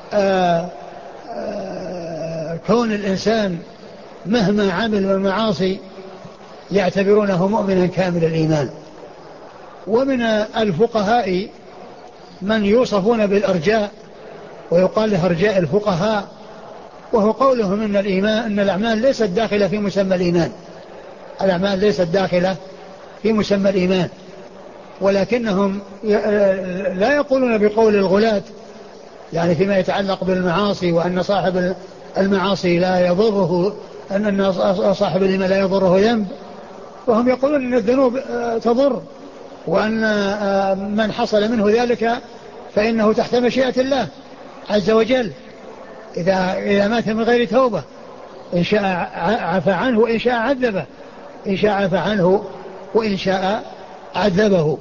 الإنسان مهما عمل من المعاصي يعتبرونه مؤمنا كامل الإيمان. ومن الفقهاء من يوصفون بالأرجاء ويقال له أرجاء الفقهاء، وهو قولهم إن الإيمان إن الأعمال ليست داخلة في مسمى الإيمان، الأعمال ليست داخلة في مسمى الإيمان، ولكنهم لا يقولون بقول الغلاة يعني فيما يتعلق بالمعاصي، وأن صاحب المعاصي لا يضره، أن صاحب الإيمان لا يضره ذنب، وهم يقولون أن الذنوب تضر، وأن من حصل منه ذلك فإنه تحت مشيئة الله عز وجل، إذا إذا مات من غير توبة إن شاء عفى عنه وإن شاء عذبه، إن شاء عفى عنه وإن شاء عذبه.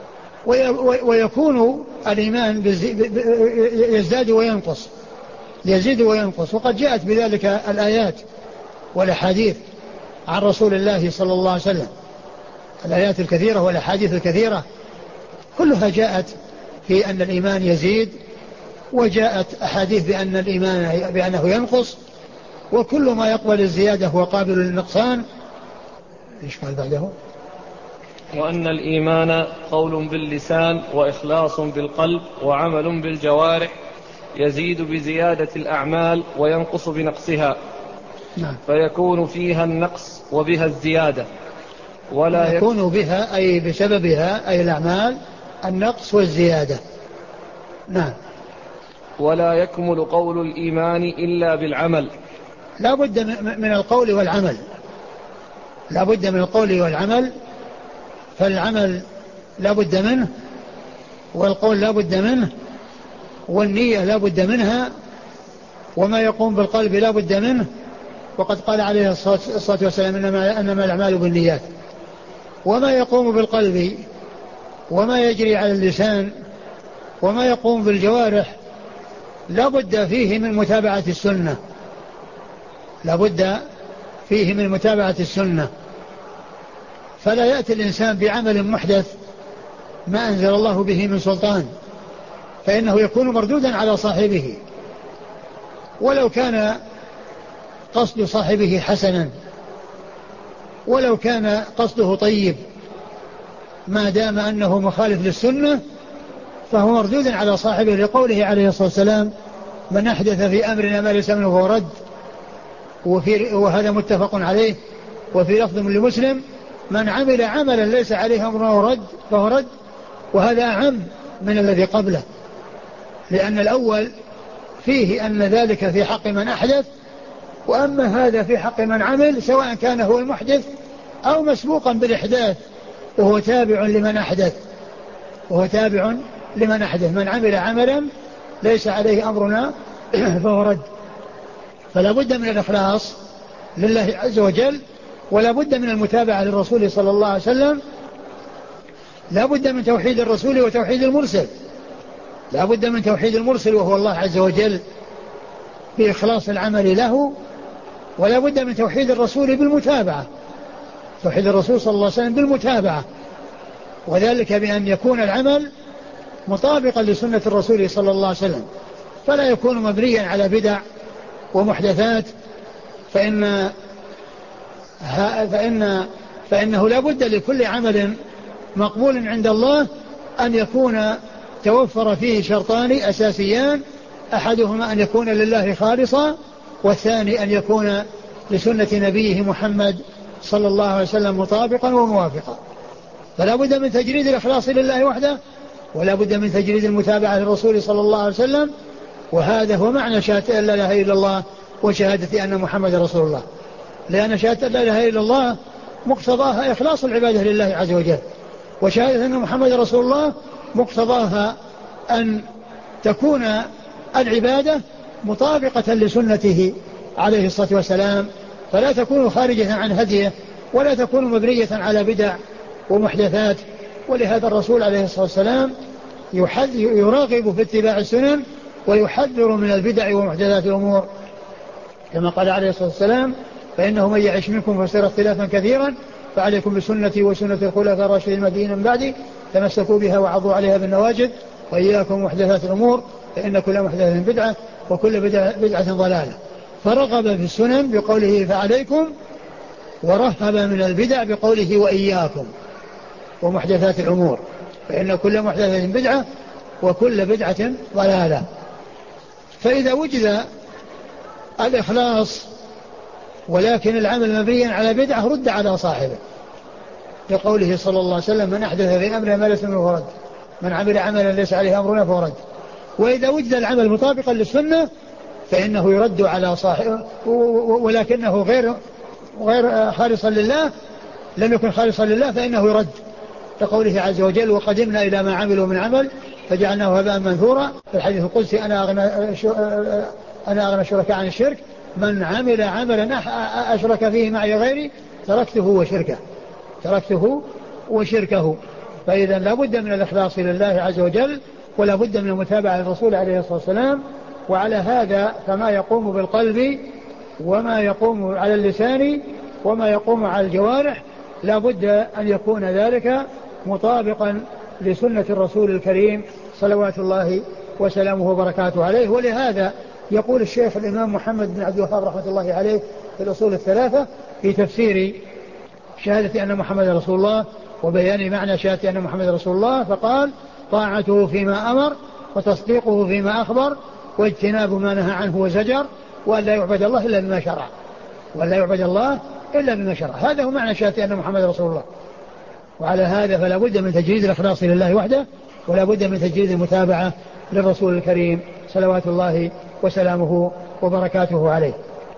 ويكون الإيمان يزداد وينقص، يزيد وينقص، وقد جاءت بذلك الآيات والأحاديث عن رسول الله صلى الله عليه وسلم، الآيات الكثيرة والأحاديث الكثيرة كلها جاءت في أن الإيمان يزيد، وجاءت أحاديث بأن الإيمان بأنه ينقص، وكل ما يقبل الزيادة هو قابل للنقصان. إيش قال بعده؟ وأن الإيمان قول باللسان وإخلاص بالقلب وعمل بالجوارح، يزيد بزيادة الأعمال وينقص بنقصها. نعم. فيكون فيها النقص وبها الزيادة، ولا يكون بها أي بسببها أي الأعمال النقص والزيادة. نعم. ولا يكمل قول الإيمان إلا بالعمل. لا بد من القول والعمل، لا بد من القول والعمل، فالعمل لا بد منه، والقول لا بد منه، والنية لا بد منها، وما يقوم بالقلب لا بد منه. وقد قال عليه الصلاة والسلام إنما, إنما الأعمال بالنيات. وما يقوم بالقلب وما يجري على اللسان وما يقوم بالجوارح لا بد فيه من متابعة السنة، لا بد فيه من متابعة السنة. فلا يأتي الإنسان بعمل محدث ما أنزل الله به من سلطان، فإنه يكون مردودا على صاحبه ولو كان قصد صاحبه حسنا، ولو كان قصده طيب، ما دام أنه مخالف للسنة فهو مردود على صاحبه، لقوله عليه الصلاة والسلام: من أحدث في أمرنا ما ليس منه فهو رد. وفي وهذا متفق عليه. وفي لفظ لمسلم: من عمل عملا ليس عليه أمرنا رد فهو رد. وهذا أعم من الذي قبله، لأن الأول فيه أن ذلك في حق من أحدث، وأما هذا في حق من عمل، سواء كان هو المحدث أو مسبوقا بالإحداث وهو تابع لمن أحدث، وهو تابع لمن أحدث. من عمل عملا ليس عليه أمرنا فهو رد. فلا بد من الإخلاص لله عز وجل، ولا بد من المتابعة للرسول صلى الله عليه وسلم، لا بد من توحيد الرسول وتوحيد المرسل، لا بد من توحيد المرسل وهو الله عز وجل بإخلاص العمل له، ولا بد من توحيد الرسول بالمتابعة، توحيد الرسول صلى الله عليه وسلم بالمتابعة، وذلك بأن يكون العمل مطابقا لسنة الرسول صلى الله عليه وسلم، فلا يكون مبنيا على بدع ومحدثات، فإن فإن فإنه لا بد لكل عمل مقبول عند الله أن يكون توفر فيه شرطان أساسيان: أحدهما أن يكون لله خالصا، والثاني أن يكون لسنة نبيه محمد صلى الله عليه وسلم مطابقا وموافقا. فلا بد من تجريد الإخلاص لله وحده، ولا بد من تجريد المتابعة للرسول صلى الله عليه وسلم، وهذا هو معنى شهادة لا إله إلا الله وشهادة أن محمد رسول الله، لأن شهادة لا إله إلا الله مقتضاها إخلاص العبادة لله عز وجل، وشهادة أن محمد رسول الله مقتضاها أن تكون العبادة مطابقة لسنته عليه الصلاة والسلام، فلا تكون خارجة عن هديه، ولا تكون مبنية على بدع ومحدثات. ولهذا الرسول عليه الصلاة والسلام يراغب في اتباع السنن ويحذر من البدع ومحدثات الأمور، كما قال عليه الصلاة والسلام: فإنه من يعش منكم فسيرى اختلافا كثيرا فعليكم بسنتي وسنة الخلفاء الراشدين المهديين من بعدي تمسكوا بها وعضوا عليها بالنواجذ وإياكم محدثات الأمور فإن كل محدثة بدعة وكل بدعة, بدعة ضلالة. فرغب في السنن بقوله فعليكم، ورهب من البدع بقوله وإياكم ومحدثات الأمور فإن كل محدثة بدعة وكل بدعة ضلالة. فإذا وجد الإخلاص ولكن العمل مبني على بدعة رد على صاحبه، لقوله صلى الله عليه وسلم: من أحدث في أمرنا ما ليس منه فرد، من عمل عملا ليس عليه أمرنا فهو رد. وإذا وجد العمل مطابقا للسنة فإنه يرد على صاحبه، ولكنه غير غير خالصا لله، لم يكن خالصا لله فإنه يرد، لقوله عز وجل: وقدمنا إلى ما عملوا من عمل فجعلناه هباء منثورا. في الحديث القدسي: أنا أغنى أنا أغنى الشركاء عن الشرك، من عمل عملا أشرك فيه معي غيري تركته وشركه تركته وشركه. فإذا لا بد من الإخلاص لله عز وجل، ولا بد من المتابعة للرسول عليه الصلاة والسلام. وعلى هذا فما يقوم بالقلب وما يقوم على اللسان وما يقوم على الجوارح لا بد أن يكون ذلك مطابقا لسنة الرسول الكريم صلوات الله وسلامه وبركاته عليه. ولهذا يقول الشيخ الإمام محمد بن عبد الوهاب رحمة الله عليه في الأصول الثلاثة في تفسير شهادة أن محمد رسول الله وبيان معنى شهادة أن محمد رسول الله، فقال: طاعته فيما أمر وتصديقه فيما أخبر واجتناب ما نهى عنه وزجر، وأن لا يعبد الله إلا بما شرع وأن لا يعبد الله إلا بما شرع. هذا هو معنى شهادة أن محمد رسول الله. وعلى هذا فلا بد من تجريد الإخلاص لله وحده، ولا بد من تجريد المتابعة للرسول الكريم صلوات الله وسلامه وبركاته عليه.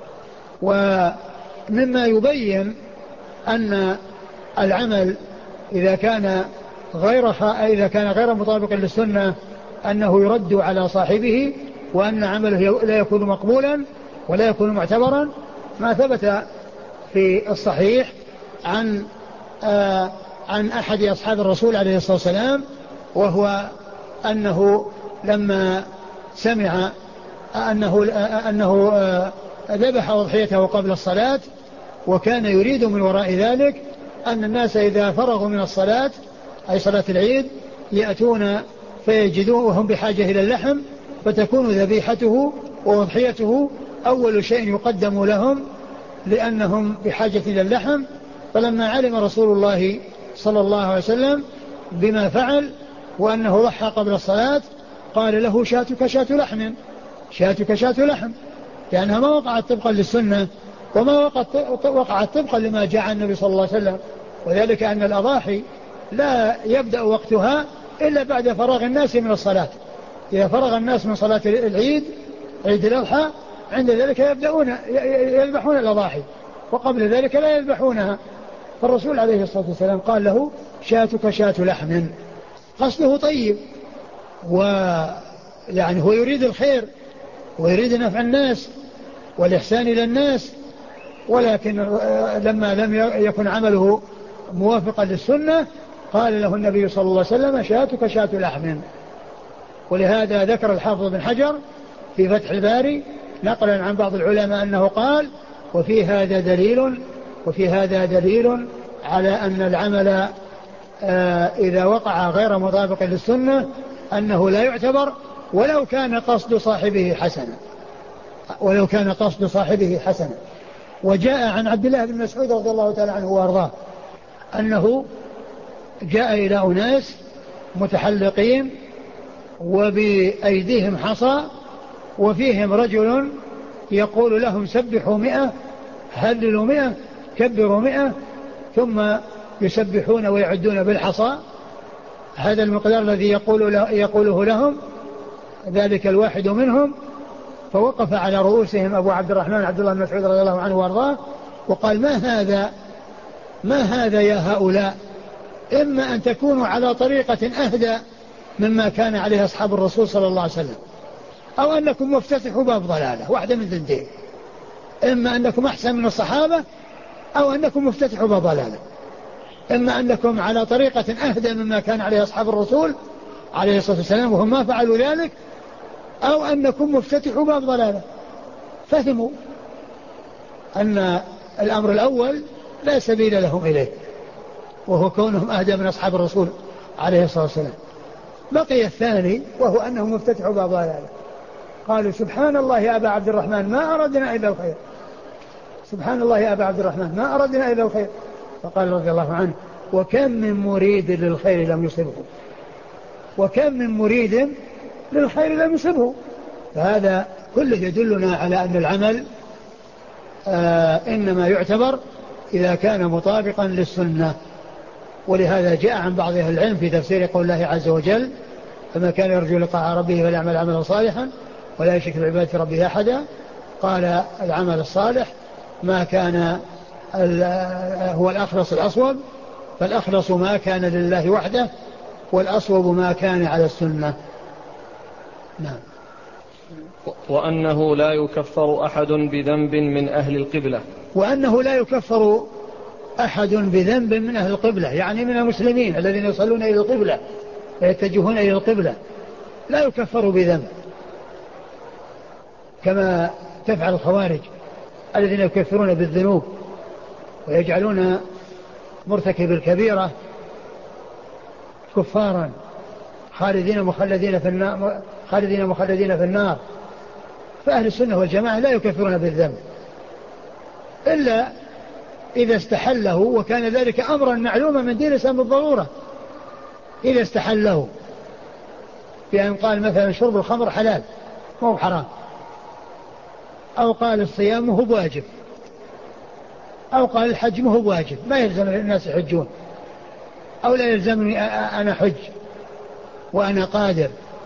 ومما يبين أن العمل إذا كان غير إذا كان غير مطابق للسنة أنه يرد على صاحبه، وأن عمله لا يكون مقبولا ولا يكون معتبرا، ما ثبت في الصحيح عن آه عن أحد أصحاب الرسول عليه الصلاة والسلام، وهو أنه لما سمع أنه, أنه ذبح أضحيته قبل الصلاة، وكان يريد من وراء ذلك أن الناس إذا فرغوا من الصلاة أي صلاة العيد يأتون فيجدون وهم بحاجة إلى اللحم، فتكون ذبيحته وأضحيته أول شيء يقدم لهم لأنهم بحاجة إلى اللحم. فلما علم رسول الله صلى الله عليه وسلم بما فعل وأنه ضحى قبل الصلاة قال له شاتك شات لحم، شاتك شات لحم، لأنها ما وقعت طبقا للسنة وما وقعت طبقا لما جاء عن النبي صلى الله عليه وسلم، وذلك أن الأضاحي لا يبدأ وقتها إلا بعد فراغ الناس من الصلاة. إذا فرغ الناس من صلاة العيد عيد الأضحى عند ذلك يبدأون يذبحون الأضاحي، وقبل ذلك لا يذبحونها. فالرسول عليه الصلاة والسلام قال له شاتك شات لحم، قصده طيب، ويعني هو يريد الخير ويريد نفع الناس والإحسان إلى الناس، ولكن لما لم يكن عمله موافقا للسنة قال له النبي صلى الله عليه وسلم شاتك شات لحم. ولهذا ذكر الحافظ بن حجر في فتح الباري نقلا عن بعض العلماء أنه قال وفي هذا دليل وفي هذا دليل على أن العمل آه إذا وقع غير مطابق للسنة أنه لا يعتبر ولو كان قصد صاحبه حسنا، ولو كان قصد صاحبه حسنا. وجاء عن عبد الله بن مسعود رضي الله تعالى عنه وارضاه أنه جاء إلى أناس متحلقين وبأيديهم حصى وفيهم رجل يقول لهم سبحوا مئة هللوا مئة كبروا مئة، ثم يسبحون ويعدون بالحصى. هذا المقدار الذي يقول له يقوله لهم ذلك الواحد منهم. فوقف على رؤوسهم أبو عبد الرحمن عبد الله بن مسعود رضي الله عنه وارضاه وقال ما هذا ما هذا يا هؤلاء، إما أن تكونوا على طريقة أهدى مما كان عليه أصحاب الرسول صلى الله عليه وسلم، أو أنكم مفتتحوا باب ضلالة، واحدة من ذنتين، إما أنكم أحسن من الصحابة أو أنكم مفتتحوا باب ضلالة، إما أنكم على طريقة أهدى مما كان عليه أصحاب الرسول عليه الصلاة والسلام وهم ما فعلوا ذلك، أو أنكم مفتتحوا باب ضلالة. فهموا أن الأمر الأول لا سبيل لهم إليه وهو كونهم أهدى من أصحاب الرسول عليه الصلاة والسلام. بقي الثاني وهو أنهم مفتتحوا باب ضلالة. قالوا سبحان الله يا أبا عبد الرحمن ما أردنا إلا الخير، سبحان الله يا أبا عبد الرحمن ما أردنا إلا الخير. فقال رضي الله عنه وكم من مريد للخير لم يصبه، وكم من مريد للخير لم يصبه. فهذا كله يدلنا على أن العمل آه إنما يعتبر إذا كان مطابقا للسنة. ولهذا جاء عن بعض أهل العلم في تفسير قول الله عز وجل فما كان يرجو لقاء ربه فليعمل عملا صالحا ولا يشرك بعبادة ربه أحدا. قال العمل الصالح ما كان هو الأخلص الأصوب، فالأخلص ما كان لله وحده والأصوب ما كان على السنة. نعم. وأنه لا يكفر أحد بذنب من أهل القبلة، وأنه لا يكفر أحد بذنب من أهل القبلة، يعني من المسلمين الذين يصلون إلى القبلة ويتجهون إلى القبلة لا يكفر بذنب كما تفعل الخوارج الذين يكفرون بالذنوب ويجعلون مرتكب الكبيرة كفارا خالدين مخلدين في النار خالدين مخلدين في النار. فأهل السنة والجماعة لا يكفرون بالذنب إلا إذا استحله وكان ذلك أمرا معلوما من دين الإسلام بالضرورة. إذا استحله بأن قال مثلا شرب الخمر حلال مو حرام، أو قال الصيام هو واجب، أو قال الحج هو واجب ما يلزم الناس يحجون، أو لا يلزمني أنا حج وأنا قادر.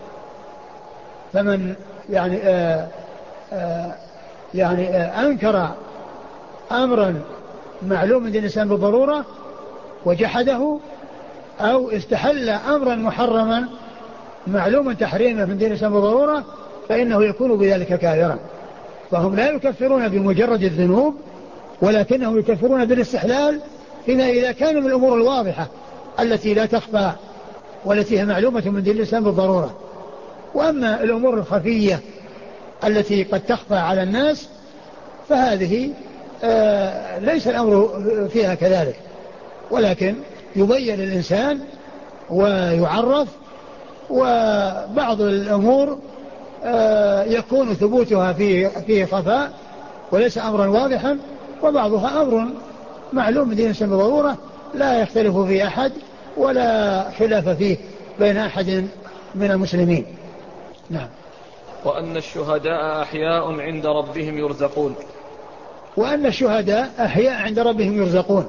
فمن يعني آآ آآ يعني آآ أنكر أمرا معلوم من دين الإسلام بالضرورة وجحده، أو استحل أمرا محرما معلوما تحريمه من دين الإسلام بالضرورة، فإنه يكون بذلك كافرا. فهم لا يكفرون بمجرد الذنوب ولكنهم يكفرون بالاستحلال فيما إذا كان من الأمور الواضحة التي لا تخفى والتي هي معلومة من دين الإسلام بالضرورة. وأما الأمور الخفية التي قد تخفى على الناس فهذه آه ليس الأمر فيها كذلك، ولكن يبين الإنسان ويعرف. وبعض الأمور آه يكون ثبوتها فيه, فيه خفاء وليس أمرا واضحا، وبعضها أمر معلوم دين بضرورة لا يختلف فيه أحد ولا خلاف فيه بين أحد من المسلمين. نعم. وأن الشهداء أحياء عند ربهم يرزقون. وأن الشهداء أحياء عند ربهم يرزقون.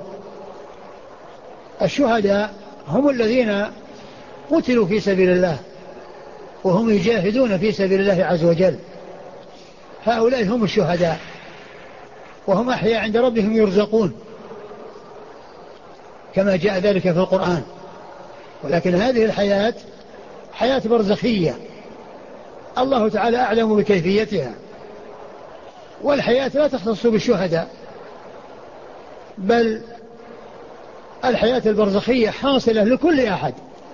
الشهداء هم الذين قتلوا في سبيل الله وهم يجاهدون في سبيل الله عز وجل، هؤلاء هم الشهداء وهم أحياء عند ربهم يرزقون كما جاء ذلك في القرآن. ولكن هذه الحياة حياة برزخية الله تعالى أعلم بكيفيتها، والحياة لا تختص بالشهداء، بل الحياة البرزخية حاصلة لكل أحد،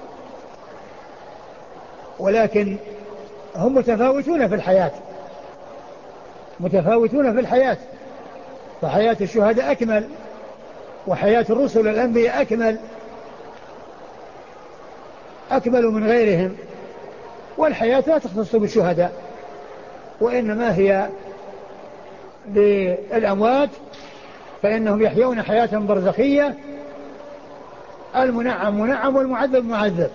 ولكن هم متفاوتون في الحياة متفاوتون في الحياة فحياة الشهداء أكمل، وحياة الرسل الأنبياء أكمل أكمل من غيرهم. والحياة لا تختص بالشهداء، وإنما هي للأموات فإنهم يحيون حياة برزخية، المنعم منعم والمعذب معذب.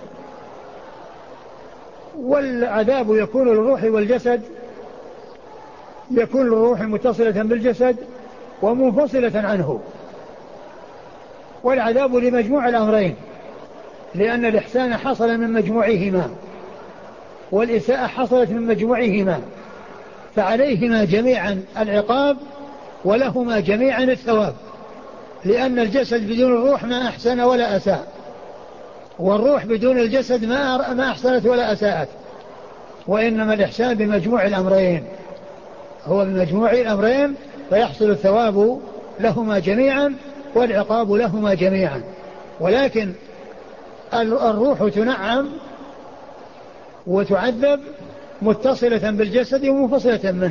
والعذاب يكون للروح والجسد، يكون للروح متصلة بالجسد ومنفصلة عنه، والعذاب لمجموع الأمرين، لأن الإحسان حصل من مجموعهما والإساءة حصلت من مجموعهما، فعليهما جميعا العقاب ولهما جميعا الثواب، لأن الجسد بدون الروح ما أحسن ولا أساء، والروح بدون الجسد ما ما أحسنت ولا أساءت، وإنما الإحسان بمجموع الأمرين، هو بمجموع الأمرين فيحصل الثواب لهما جميعا والعقاب لهما جميعا. ولكن الروح تنعم وتعذب متصلة بالجسد ومنفصلة منه،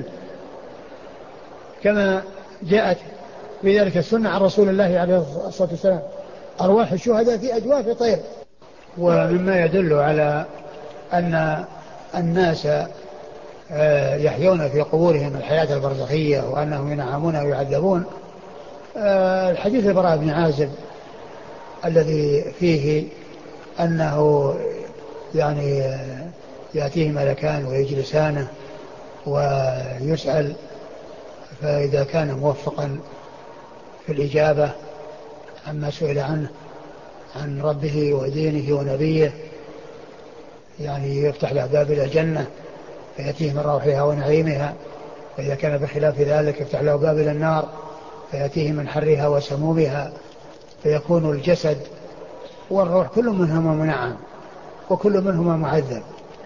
كما جاءت في ذلك السنة عن رسول الله عليه الصلاة والسلام: أرواح الشهداء في أجواف طير. ومما يدل على أن الناس يحيون في قبورهم الحياة البرزخية وأنهم ينعمون ويعذبون الحديث البراء بن عازب الذي فيه أنه يعني يأتيه ملكان ويجلسانه ويسأل، فإذا كان موفقا في الإجابة عما سئل عنه عن ربه ودينه ونبيه يعني يفتح له باب إلى الجنة فيأتيه من روحها ونعيمها، وإذا كان بخلاف ذلك يفتح له باب إلى النار فيأتيه من حرها وسمومها، فيكون الجسد والروح كل منهما منعم وكل منهما معذب.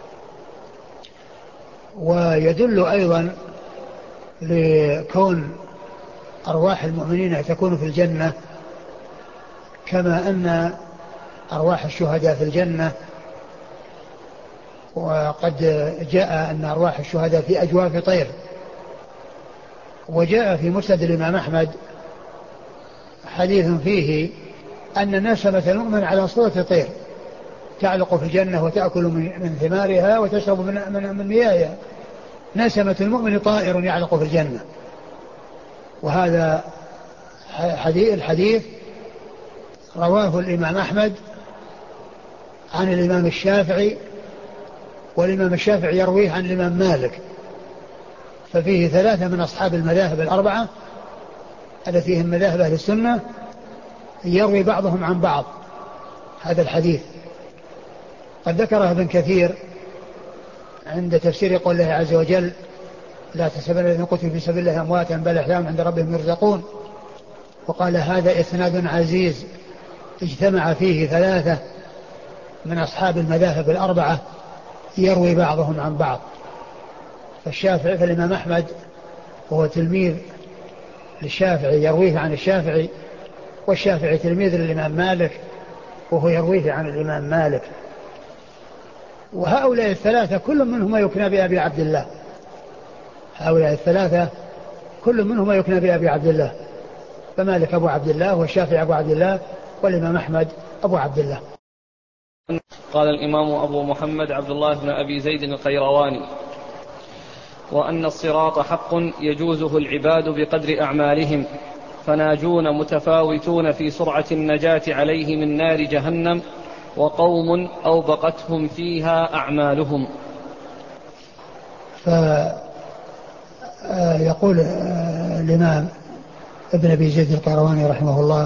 ويدل أيضا لكون أرواح المؤمنين تكون في الجنة كما أن أرواح الشهداء في الجنة، وقد جاء أن أرواح الشهداء في أجواف طير. وجاء في مسند الإمام أحمد حديث فيه أن نسمة المؤمن على صورة طير تعلق في الجنة وتأكل من ثمارها وتشرب من, من, من مياهها. نسمة المؤمن طائر يعلق في الجنة. وهذا حديث الحديث رواه الإمام أحمد عن الإمام الشافعي، والإمام الشافعي يرويه عن الإمام مالك، ففيه ثلاثة من أصحاب المذاهب الأربعة التي هم مذاهب أهل السنة يروي بعضهم عن بعض هذا الحديث. قد ذكره ابن كثير عند تفسير قول الله عز وجل: لا تحسبن الذين قتلوا في سبيل الله أمواتا بل أحياء عند ربهم يرزقون. وقال: هذا إسناد عزيز اجتمع فيه ثلاثة من أصحاب المذاهب الأربعة يروي بعضهم عن بعض. فالشافعي فالإمام أحمد وهو تلميذ للشافعي يرويه عن الشافعي، والشافعي تلميذ للإمام مالك وهو يرويه عن الإمام مالك. وهؤلاء الثلاثة كل منهما يكنى بأبي عبد الله، هؤلاء الثلاثة كل منهم يكنى بأبي عبد الله، فمالك أبو عبد الله، والشافعي أبو عبد الله، والإمام أحمد أبو عبد الله. قال الإمام أبو محمد عبد الله بن أبي زيد القيرواني: وأن الصراط حق يجوزه العباد بقدر أعمالهم، فناجون متفاوتون في سرعة النجاة عليه من نار جهنم، وقوم أوبقتهم فيها أعمالهم. فيقول الإمام ابن أبي زيد القيرواني رحمه الله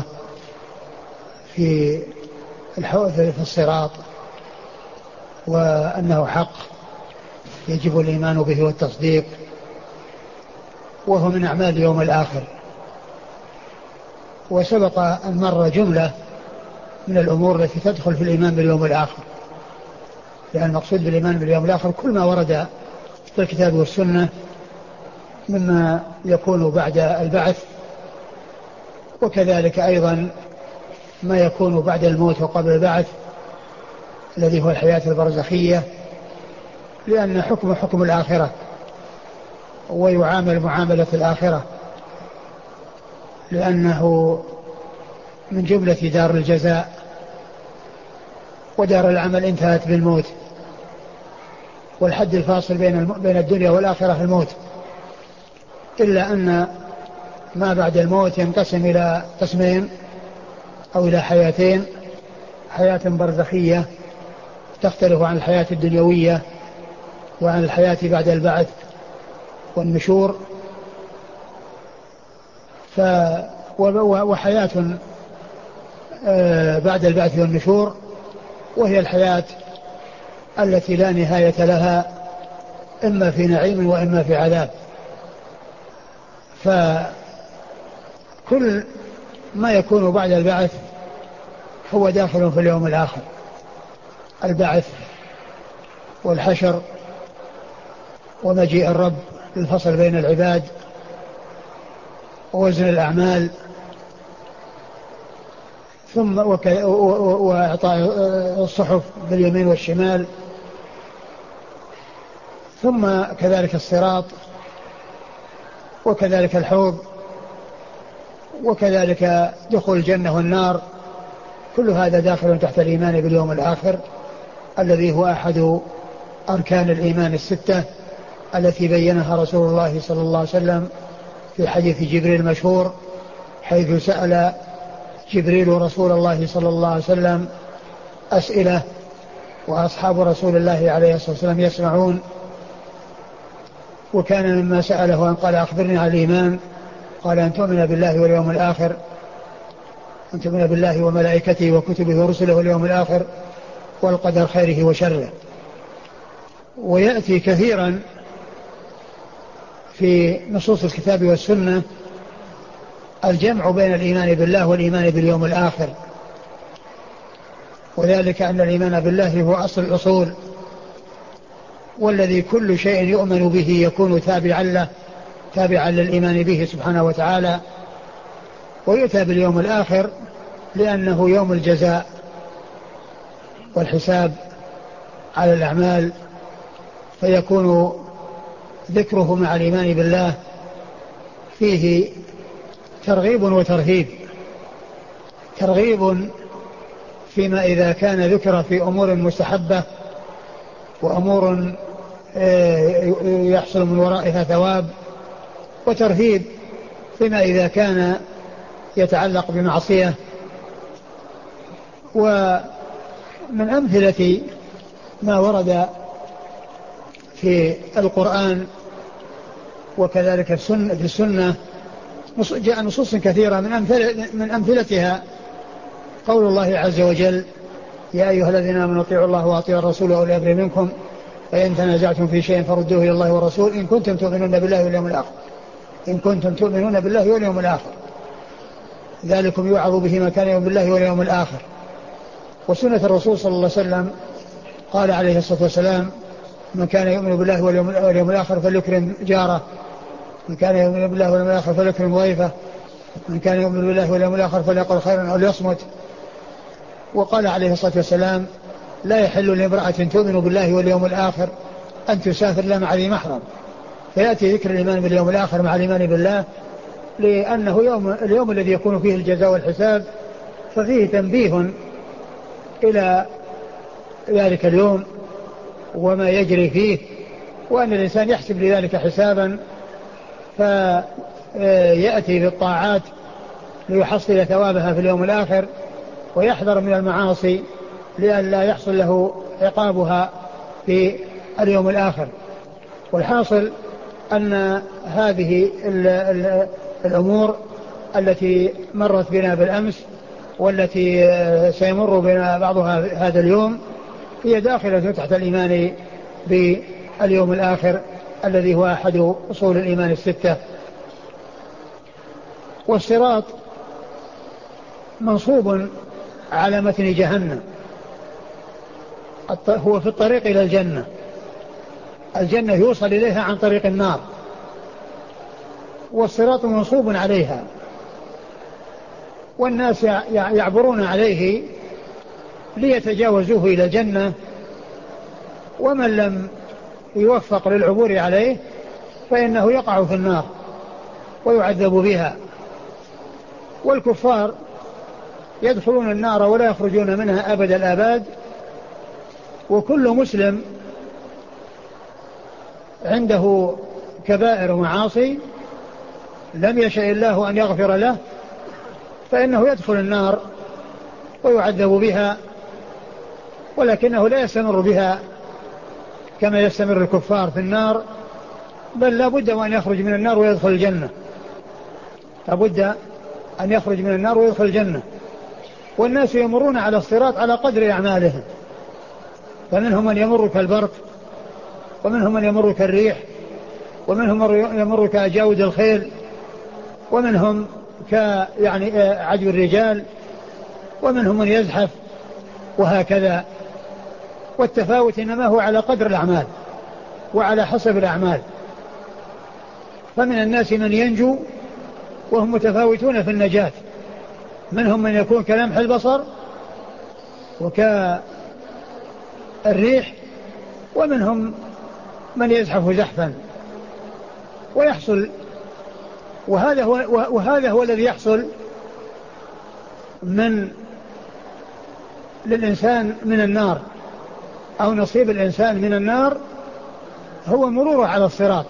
في في الصراط، وأنه حق يجب الإيمان به والتصديق، وهو من أعمال يوم الآخر. وسبق أن مر جملة من الأمور التي تدخل في الإيمان باليوم الآخر، لأن المقصود بالإيمان باليوم الآخر كل ما ورد في الكتاب والسنة مما يكون بعد البعث، وكذلك أيضا ما يكون بعد الموت وقبل البعث الذي هو الحياة البرزخية، لأن حكم حكم الآخرة ويعامل معاملة الآخرة، لأنه من جملة دار الجزاء، ودار العمل انتهت بالموت، والحد الفاصل بين بين الدنيا والآخرة الموت، إلا أن ما بعد الموت ينقسم إلى قسمين أو إلى حياتين: حياة برزخية تختلف عن الحياة الدنيوية وعن الحياة بعد البعث والنشور، ف وحياة بعد البعث والنشور، وهي الحياة التي لا نهاية لها، إما في نعيم وإما في عذاب. فكل ما يكون بعد البعث هو داخل في اليوم الآخر: البعث والحشر ومجيء الرب للفصل بين العباد ووزن الأعمال، ثم وإعطاء الصحف باليمين والشمال، ثم كذلك الصراط، وكذلك الحوض، وكذلك دخول الجنة والنار. كل هذا داخل تحت الإيمان باليوم الآخر، الذي هو أحد أركان الإيمان الستة التي بينها رسول الله صلى الله عليه وسلم في حديث جبريل المشهور، حيث سأل جبريل رسول الله صلى الله عليه وسلم أسئلة، وأصحاب رسول الله عليه الصلاة والسلام يسمعون. وكان مما سأله أن قال: أخبرني عن الإيمان. قال: أن تؤمن بالله واليوم الآخر، أن تؤمن بالله وملائكته وكتبه ورسله واليوم الآخر والقدر خيره وشره. ويأتي كثيرا في نصوص الكتاب والسنة الجمع بين الإيمان بالله والإيمان باليوم الآخر، وذلك أن الإيمان بالله هو أصل الأصول، والذي كل شيء يؤمن به يكون تابعا له، تابعا للإيمان به سبحانه وتعالى. ويؤتى باليوم الآخر لأنه يوم الجزاء والحساب على الأعمال، فيكون ذكره مع الإيمان بالله فيه ترغيب وترهيب. ترغيب فيما إذا كان ذكر في أمور مستحبة وأمور يحصل من ورائها ثواب، وترهيب فيما إذا كان يتعلق بمعصية. ومن أمثلة ما ورد في القرآن وكذلك في السنة جاء نصوص كثيرة، من, أمثل من أمثلتها قول الله عز وجل: يا أيها الذين آمنوا اطيعوا الله وأطيعوا الرسول وأولي الأمر منكم فإن تنازعتم في شيء فردوه إلى الله والرسول إن كنتم تؤمنون بالله واليوم الآخر إن كنتم تؤمنون بالله واليوم الآخر ذلكم يوعظ به من كان يؤمن بالله واليوم الآخر. وسنة الرسول صلى الله عليه وسلم قال عليه الصلاة والسلام: من كان يؤمن بالله واليوم الآخر فليكرم جاره، من كان يؤمن بالله واليوم الآخر فليكرم ضيفه، من كان يؤمن بالله واليوم الآخر فليقل خيرا أو ليصمت. وقال عليه الصلاة والسلام: لا يحل لامرأة تؤمن بالله واليوم الآخر أن تسافر لا مع ذي محرم، فيأتي ذكر الإيمان باليوم الآخر مع الإيمان بالله، لأنه يوم اليوم الذي يكون فيه الجزاء والحساب، ففيه تنبيه إلى ذلك اليوم وما يجري فيه، وأن الإنسان يحسب لذلك حسابا، فيأتي بالطاعات ليحصل ثوابها في اليوم الآخر، ويحذر من المعاصي لئلا يحصل له عقابها في اليوم الآخر. والحاصل أن هذه الأمور التي مرت بنا بالأمس والتي سيمر بنا بعضها هذا اليوم هي داخلة تحت الإيمان باليوم الآخر الذي هو أحد أصول الإيمان الستة. والصراط منصوب على متن جهنم، هو في الطريق إلى الجنة، الجنة يوصل إليها عن طريق النار، والصراط منصوب عليها، والناس يعبرون عليه ليتجاوزوه إلى الجنة، ومن لم يوفق للعبور عليه فإنه يقع في النار ويعذب بها. والكفار يدخلون النار ولا يخرجون منها أبد الآباد. وكل مسلم عنده كبائر ومعاصي لم يشاء الله أن يغفر له فإنه يدخل النار ويعذب بها، ولكنه لا يستمر بها كما يستمر الكفار في النار، بل لا بد أن يخرج من النار ويدخل الجنة، لا بد أن يخرج من النار ويدخل الجنة. والناس يمرون على الصراط على قدر أعمالهم، فمنهم من يمر كالبرق، ومنهم من يمر كالريح، ومنهم من يمر كأجاود الخيل، ومنهم ك يعني عجو الرجال، ومنهم من يزحف، وهكذا. والتفاوت إنما هو على قدر الأعمال وعلى حسب الأعمال. فمن الناس من ينجو وهم متفاوتون في النجاة، منهم من يكون كلمح البصر وكالريح، ومنهم من يزحف زحفا ويحصل. وهذا هو, وهذا هو الذي يحصل من للإنسان من النار، أو نصيب الإنسان من النار هو مروره على الصراط.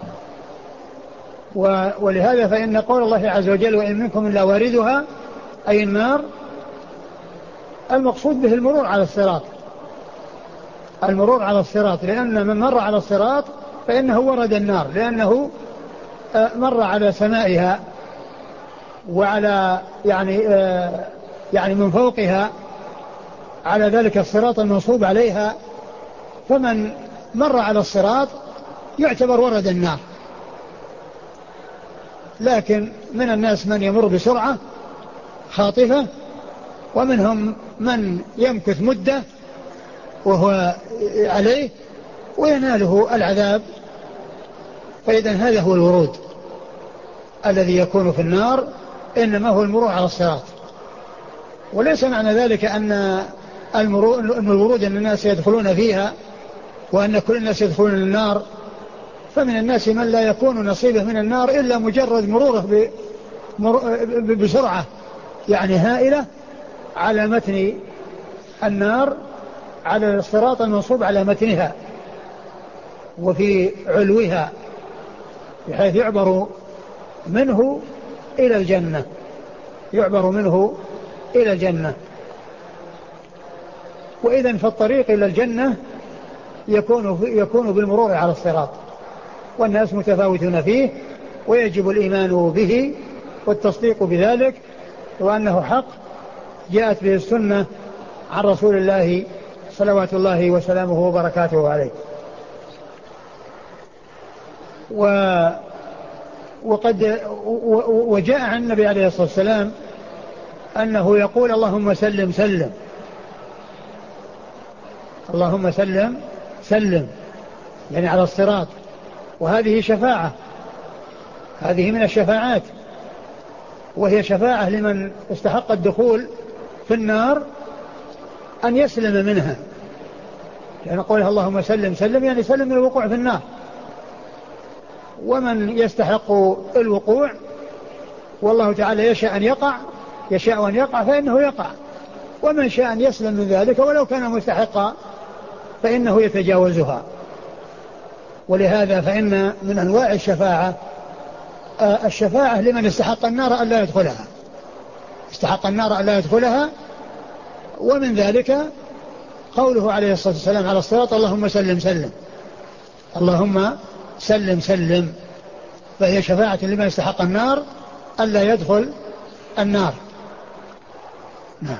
ولهذا فإن قول الله عز وجل وإن منكم إلا واردها أي النار، المقصود به المرور على الصراط، المرور على الصراط، لأن من مر على الصراط فإنه ورد النار، لأنه مر على سمائها وعلى يعني يعني من فوقها على ذلك الصراط المنصوب عليها. فمن مر على الصراط يعتبر ورد النار. لكن من الناس من يمر بسرعة خاطفة، ومنهم من يمكث مدة وهو عليه ويناله العذاب. فإذا هذا هو الورود الذي يكون في النار، إنما هو المرور على الصراط. وليس معنى ذلك أن الورود أن الناس يدخلون فيها وأن كل الناس يدخلون النار. فمن الناس من لا يكون نصيبه من النار إلا مجرد مروره بسرعة يعني هائلة على متن النار، على الصراط المنصوب على متنها وفي علوها، بحيث يعبر منه إلى الجنة، يعبر منه إلى الجنة. وإذن فالطريق إلى الجنة يكون, يكون بالمرور على الصراط، والناس متفاوتون فيه، ويجب الإيمان به والتصديق بذلك، وأنه حق جاءت به السنة عن رسول الله صلوات الله وسلامه وبركاته عليه. و وقد وجاء عن النبي عليه الصلاة والسلام أنه يقول اللهم سلم سلم، اللهم سلم سلم، يعني على الصراط. وهذه شفاعة، هذه من الشفاعات، وهي شفاعة لمن استحق الدخول في النار أن يسلم منها، يعني قولها اللهم سلم سلم يعني سلم من الوقوع في النار. ومن يستحق الوقوع والله تعالى يشاء أن يقع يشاء أن يقع فإنه يقع، ومن شاء أن يسلم من ذلك ولو كان مستحقا فإنه يتجاوزها. ولهذا فإن من أنواع الشفاعة الشفاعة لمن استحق النار أن لا يدخلها استحق النار أن لا يدخلها ومن ذلك قوله عليه الصلاة والسلام على الصراط اللهم سلم سلم اللهم سلم سلم، فهي شفاعة لمن استحق النار أن لا يدخل النار. نعم.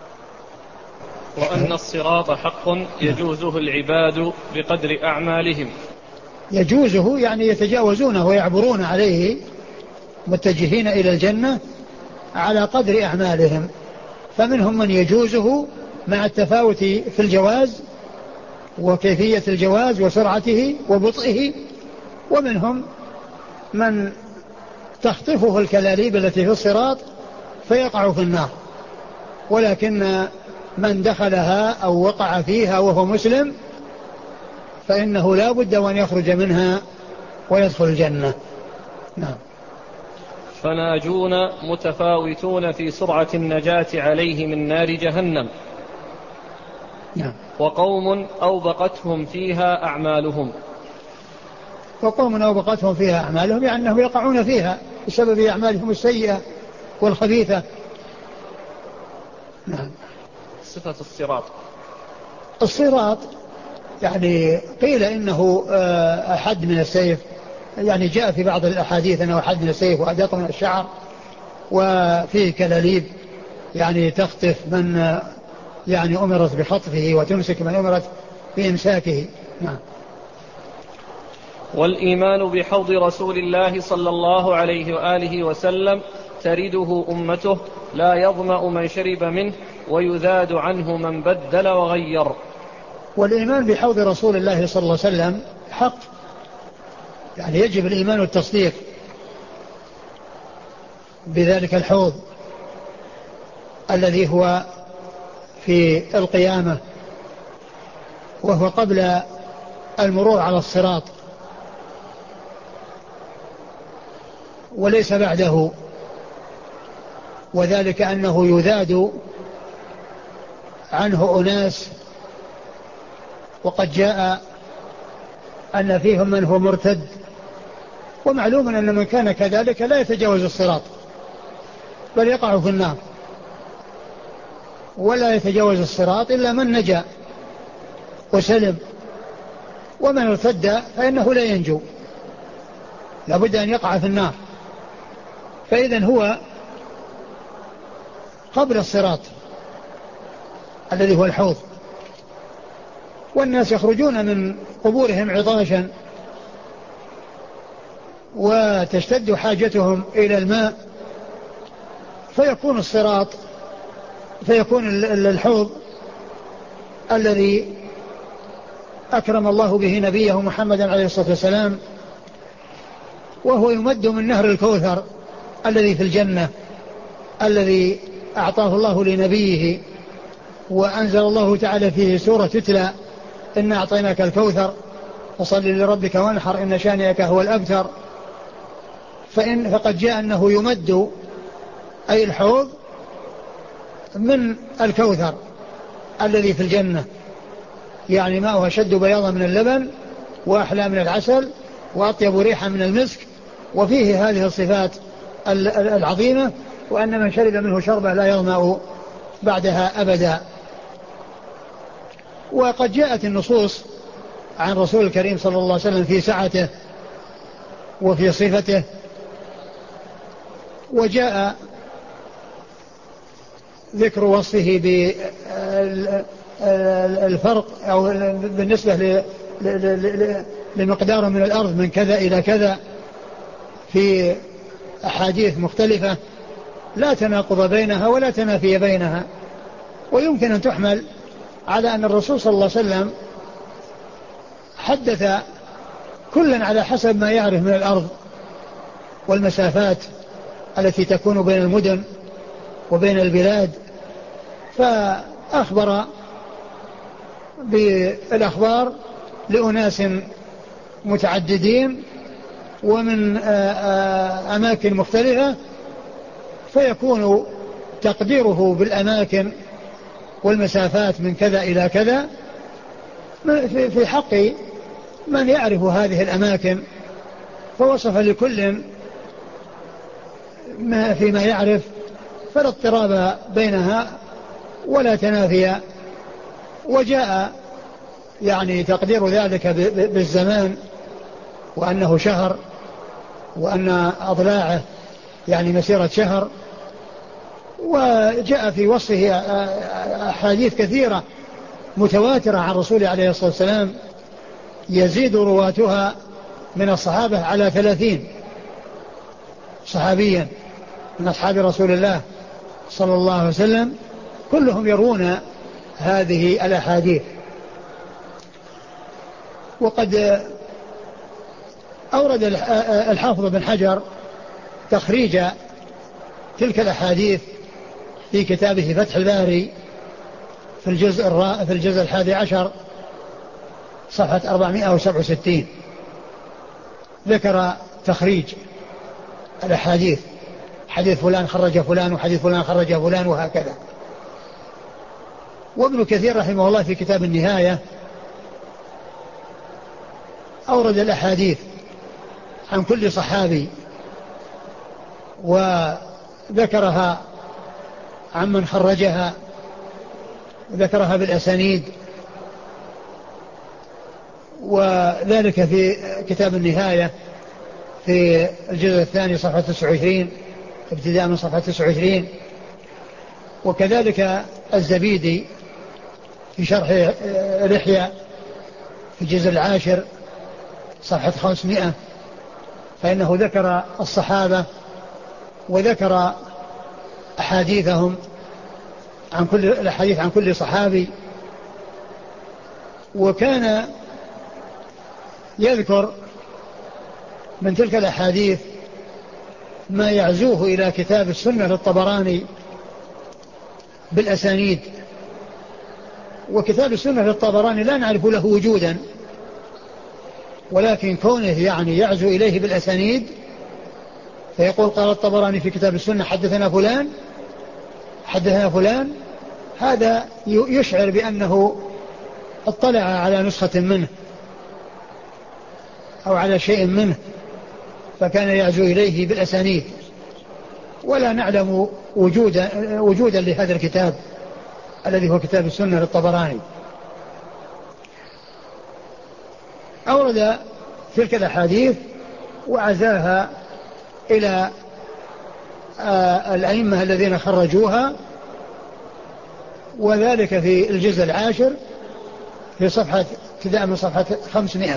وأن الصراط حق يجوزه العباد بقدر أعمالهم. يجوزه يعني يتجاوزونه ويعبرون عليه متجهين إلى الجنة على قدر أعمالهم، فمنهم من يجوزه مع التفاوت في الجواز وكيفية الجواز وسرعته وبطئه، ومنهم من تخطفه الكلاليب التي في الصراط فيقع في النار، ولكن من دخلها أو وقع فيها وهو مسلم فإنه لا بد وأن يخرج منها ويدخل الجنة. نعم. فناجون متفاوتون في سرعة النجاة عليه من نار جهنم. نعم. وقوم أوبقتهم فيها أعمالهم. وقوم أوبقتهم فيها أعمالهم يعني أنهم يقعون فيها بسبب أعمالهم السيئة والخبيثة. نعم. صفة الصراط. الصراط يعني قيل إنه أحد من السيف، يعني جاء في بعض الأحاديث أنه أحد من السيف وأدق من الشعر، وفيه كلاليب يعني تخطف من يعني أمرت بخطفه وتمسك من أمرت بإمساكه. نعم. والإيمان بحوض رسول الله صلى الله عليه وآله وسلم ترده أمته لا يظمأ من شرب منه ويذاد عنه من بدل وغير. والإيمان بحوض رسول الله صلى الله عليه وسلم حق، يعني يجب الإيمان والتصديق بذلك الحوض الذي هو في القيامة، وهو قبل المرور على الصراط وليس بعده، وذلك أنه يذاد عنه أناس، وقد جاء أن فيهم من هو مرتد، ومعلوم أن من كان كذلك لا يتجاوز الصراط بل يقع في النار، ولا يتجاوز الصراط إلا من نجا وسلم، ومن ارتد فإنه لا ينجو، لابد أن يقع في النار. فإذن هو قبل الصراط الذي هو الحوض، والناس يخرجون من قبورهم عطاشا وتشتد حاجتهم إلى الماء، فيكون الصراط فيكون الحوض الذي أكرم الله به نبيه محمدا عليه الصلاة والسلام، وهو يمد من نهر الكوثر الذي في الجنة الذي أعطاه الله لنبيه، وأنزل الله تعالى فيه سورة تتلى إن أعطيناك الكوثر فصل لربك وانحر إن شانئك هو الأبتر. فإن فقد جاء أنه يمد أي الحوض من الكوثر الذي في الجنة، يعني ماءه أشد بياضا من اللبن وأحلى من العسل وأطيب ريحا من المسك، وفيه هذه الصفات العظيمة، وأن من شرب منه شربة لا يظمأ بعدها أبدا. وقد جاءت النصوص عن رسول الكريم صلى الله عليه وسلم في سعته وفي صفته، وجاء ذكر وصفه بالفرق أو بالنسبة لمقدار من الأرض من كذا إلى كذا في أحاديث مختلفة لا تناقض بينها ولا تنافي بينها، ويمكن أن تحمل على أن الرسول صلى الله عليه وسلم حدث كلا على حسب ما يعرف من الأرض والمسافات التي تكون بين المدن وبين البلاد، فأخبر بالأخبار لأناس متعددين ومن أماكن مختلفة، فيكون تقديره بالأماكن والمسافات من كذا إلى كذا في حق من يعرف هذه الأماكن، فوصف لكل ما فيما يعرف، فلا اضطراب بينها ولا تنافي. وجاء يعني تقدير ذلك بالزمان، وأنه شهر، وأن أضلاعه يعني مسيرة شهر. وجاء في وصفه أحاديث كثيرة متواترة عن رسول عليه الصلاة والسلام يزيد رواتها من الصحابة على ثلاثين صحابيا من أصحاب رسول الله صلى الله عليه وسلم، كلهم يروون هذه الأحاديث. وقد أورد الحافظ بن حجر تخريج تلك الأحاديث في كتابه فتح الباري في الجزء في الجزء الحادي عشر صفحة أربعمائة وسبعة وستين، ذكر تخريج الأحاديث، حديث فلان خرج فلان، وحديث فلان خرج فلان، وهكذا. وابن كثير رحمه الله في كتاب النهاية أورد الأحاديث عن كل صحابي وذكرها عمن خرجها، ذكرها بالأسانيد، وذلك في كتاب النهاية في الجزء الثاني صفحة تسعة وعشرين ابتداء من صفحة تسعة وعشرين. وكذلك الزبيدي في شرح رحية في الجزء العاشر صفحة خمسمائة، فإنه ذكر الصحابة وذكر أحاديثهم عن كل الأحاديث عن كل صحابي، وكان يذكر من تلك الأحاديث ما يعزوه إلى كتاب السنة للطبراني بالأسانيد. وكتاب السنة للطبراني لا نعرف له وجودا، ولكن كونه يعني يعزو إليه بالأسانيد، فيقول قال الطبراني في كتاب السنة حدثنا فلان حدثنا فلان، هذا يشعر بأنه اطلع على نسخة منه أو على شيء منه، فكان يعزو إليه بالأسانيد. ولا نعلم وجودا, وجودا لهذا الكتاب الذي هو كتاب السنة للطبراني. أورد تلك الأحاديث وعزاها إلى الأئمة الذين خرجوها، وذلك في الجزء العاشر في صفحة ابتداء من صفحة خمسمائة.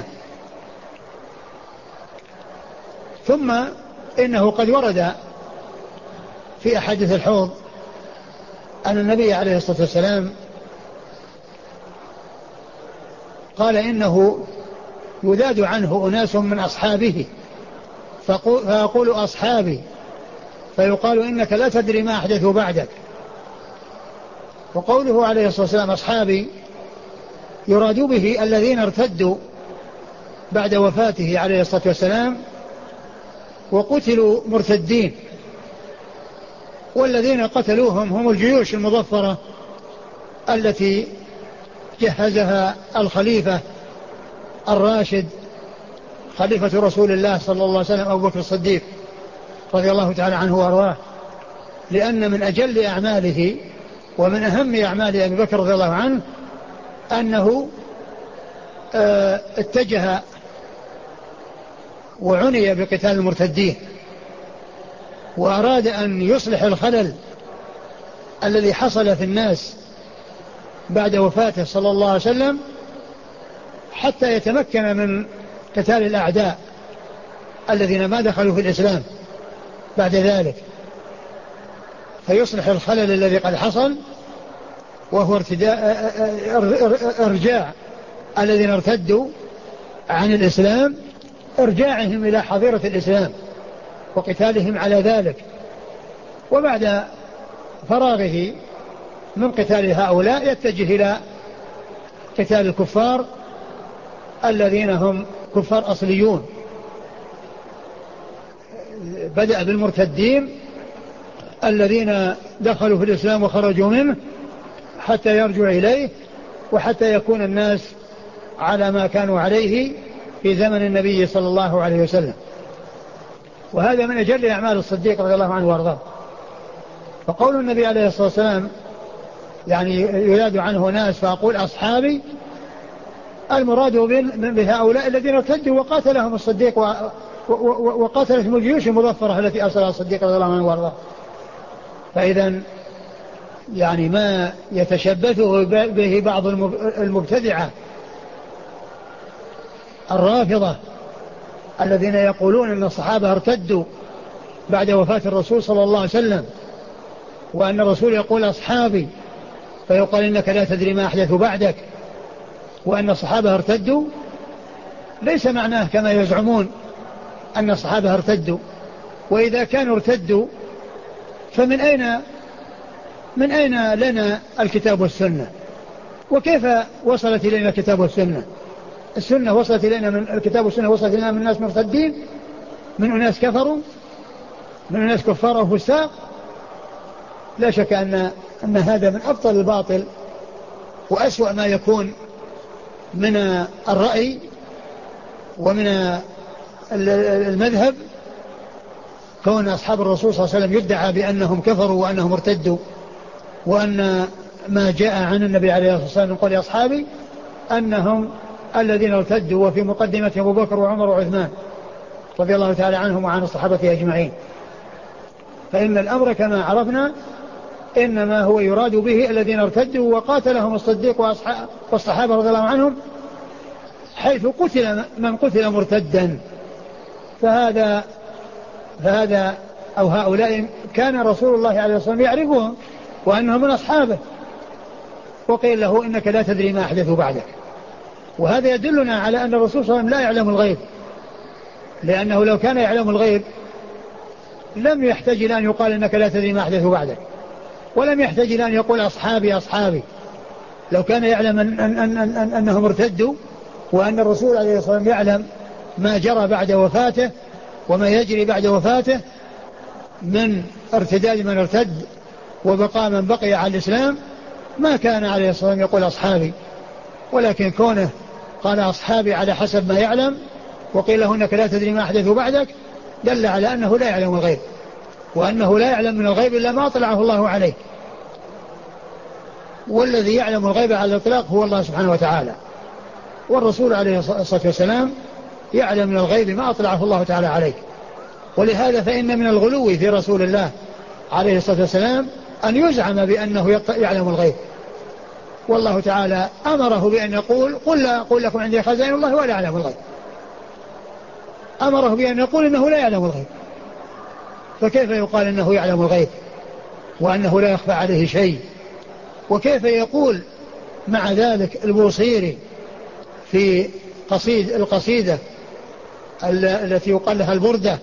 ثم إنه قد ورد في أحاديث الحوض أن النبي عليه الصلاة والسلام قال إنه يذاد عنه أناس من أصحابه فيقول أصحابي، فيقال إنك لا تدري ما أحدثوا بعدك. وقوله عليه الصلاة والسلام أصحابي يراد به الذين ارتدوا بعد وفاته عليه الصلاة والسلام وقتلوا مرتدين، والذين قتلوهم هم الجيوش المظفرة التي جهزها الخليفة الراشد خليفة رسول الله صلى الله عليه وسلم أبو بكر الصديق رضي الله تعالى عنه وأرضاه، لأن من أجل أعماله ومن أهم أعمال أبي بكر رضي الله عنه أنه اه اتجه وعني بقتال المرتدين، وأراد أن يصلح الخلل الذي حصل في الناس بعد وفاته صلى الله عليه وسلم حتى يتمكن من قتال الأعداء الذين ما دخلوا في الإسلام بعد ذلك، فيصلح الخلل الذي قد حصل، وهو ارتداء ارجاع الذين ارتدوا عن الإسلام، ارجاعهم إلى حظيرة الإسلام وقتالهم على ذلك. وبعد فراغه من قتال هؤلاء يتجه إلى قتال الكفار الذين هم كفار أصليون بدأ بالمرتدين الذين دخلوا في الإسلام وخرجوا منه حتى يرجع إليه، وحتى يكون الناس على ما كانوا عليه في زمن النبي صلى الله عليه وسلم. وهذا من أجل أعمال الصديق رضي الله عنه وارضاه. فقول النبي عليه الصلاة والسلام يعني يراد عنه ناس فأقول أصحابي، المراد بهؤلاء الذين ارتدوا وقاتلهم الصديق وقاتلتهم الجيوش المظفرة التي أرسلها الصديق رضي الله عنه وارضاه. فإذا يعني ما يتشبثه به بعض المبتدعة الرافضة الذين يقولون أن الصحابة ارتدوا بعد وفاة الرسول صلى الله عليه وسلم، وأن الرسول يقول أصحابي، فيقال إنك لا تدري ما أحدث بعدك، وأن الصحابة ارتدوا، ليس معناه كما يزعمون أن الصحابة ارتدوا. وإذا كانوا ارتدوا فمن أين من أين لنا الكتاب والسنة؟ وكيف وصلت إلينا الكتاب والسنة؟ السنة وصلت إلينا من الكتاب والسنة وصلت إلينا من الناس مرتدين، من أناس كفروا، من أناس كفار وفساق. لا شك أن أن هذا من أبطل الباطل وأسوأ ما يكون من الرأي ومن المذهب، كون أصحاب الرسول صلى الله عليه وسلم يدعى بأنهم كفروا وأنهم ارتدوا، وأن ما جاء عن النبي عليه الصلاة والسلام من قول أصحابي أنهم الذين ارتدوا، وفي مقدمتهم أبو بكر وعمر وعثمان رضي الله تعالى عنهم وعن الصحابة أجمعين. فإن الأمر كما عرفنا إنما هو يراد به الذين ارتدوا وقاتلهم الصديق والصحابة رضي الله عنهم، حيث قتل من قتل مرتدا. فهذا فهذا أو هؤلاء كان رسول الله عليه الصلاة والسلام يعرفهم وأنهم من أصحابه، وقيل له إنك لا تدري ما أحدث بعدك. وهذا يدلنا على أن الرسول صلى الله عليه وسلم لا يعلم الغيب، لأنه لو كان يعلم الغيب لم يحتاج إلى أن يقال إنك لا تدري ما أحدث بعدك، ولم يحتاج إلى أن يقول أصحابي أصحابي. لو كان يعلم أن أن أن أن أنهم ارتدوا، وأن الرسول عليه الصلاة والسلام يعلم ما جرى بعد وفاته وما يجري بعد وفاته من ارتداد من ارتد وبقاء من بقي على الإسلام، ما كان عليه الصلاة والسلام يقول أصحابي. ولكن كونه قال أصحابي على حسب ما يعلم، وقيل له إنك لا تدري ما أحدث بعدك، دل على أنه لا يعلم الغيب، وأنه لا يعلم من الغيب إلا ما أطلعه الله عليه. والذي يعلم الغيب على الإطلاق هو الله سبحانه وتعالى، والرسول عليه الصلاة والسلام يعلم من الغيب ما أطلعه الله تعالى عليه. ولهذا فإن من الغلو في رسول الله عليه الصلاة والسلام أن يزعم بأنه يعلم الغيب، والله تعالى أمره بأن يقول قل لا أقول لكم عندي خزائن الله ولا أعلم الغيب. أمره بأن يقول إنه لا يعلم الغيب، فكيف يقال إنه يعلم الغيب وأنه لا يخفى عليه شيء؟ وكيف يقول مع ذلك البوصيري في قصيد القصيدة التي يقال لها البردة: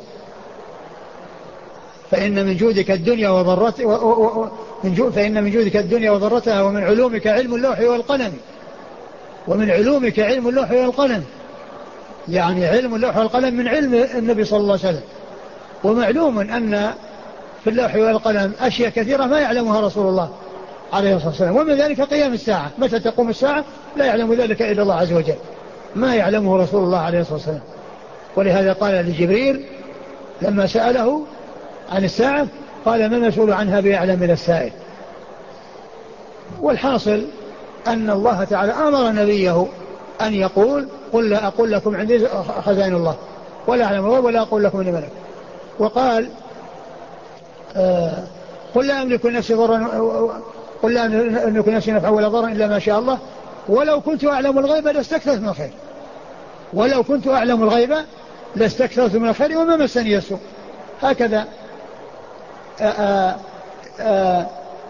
فإن من جودك الدنيا وضرتها فإن من جودك الدنيا وضرتها ومن علومك علم اللوح والقلم. ومن علومك علم اللوح والقلم، يعني علم اللوح والقلم من علم النبي صلى الله عليه وسلم. ومعلوم أن في اللوح والقلم أشياء كثيرة ما يعلمها رسول الله عليه الصلاة والسلام، ومن ذلك قيام الساعة، متى تقوم الساعة لا يعلم ذلك إلا الله عز وجل، ما يعلمه رسول الله عليه الصلاة والسلام. ولهذا قال لجبريل لما سأله عن الساعة قال: ما المسؤول عنها بأعلم من السائل. والحاصل أن الله تعالى أمر نبيه أن يقول: قل لا أقول لكم عندي خزائن الله ولا أعلم الغيب ولا أقول لكم إني ملك. وقال: آه قل لا أملك نفسي ضرا قل لا أملك نفسي نفعا ولا ضرا إلا ما شاء الله ولو كنت أعلم الغيب لاستكثرت من الخير ولو كنت أعلم الغيب لاستكثرت من الخير وما مسني السوء. هكذا آآ آآ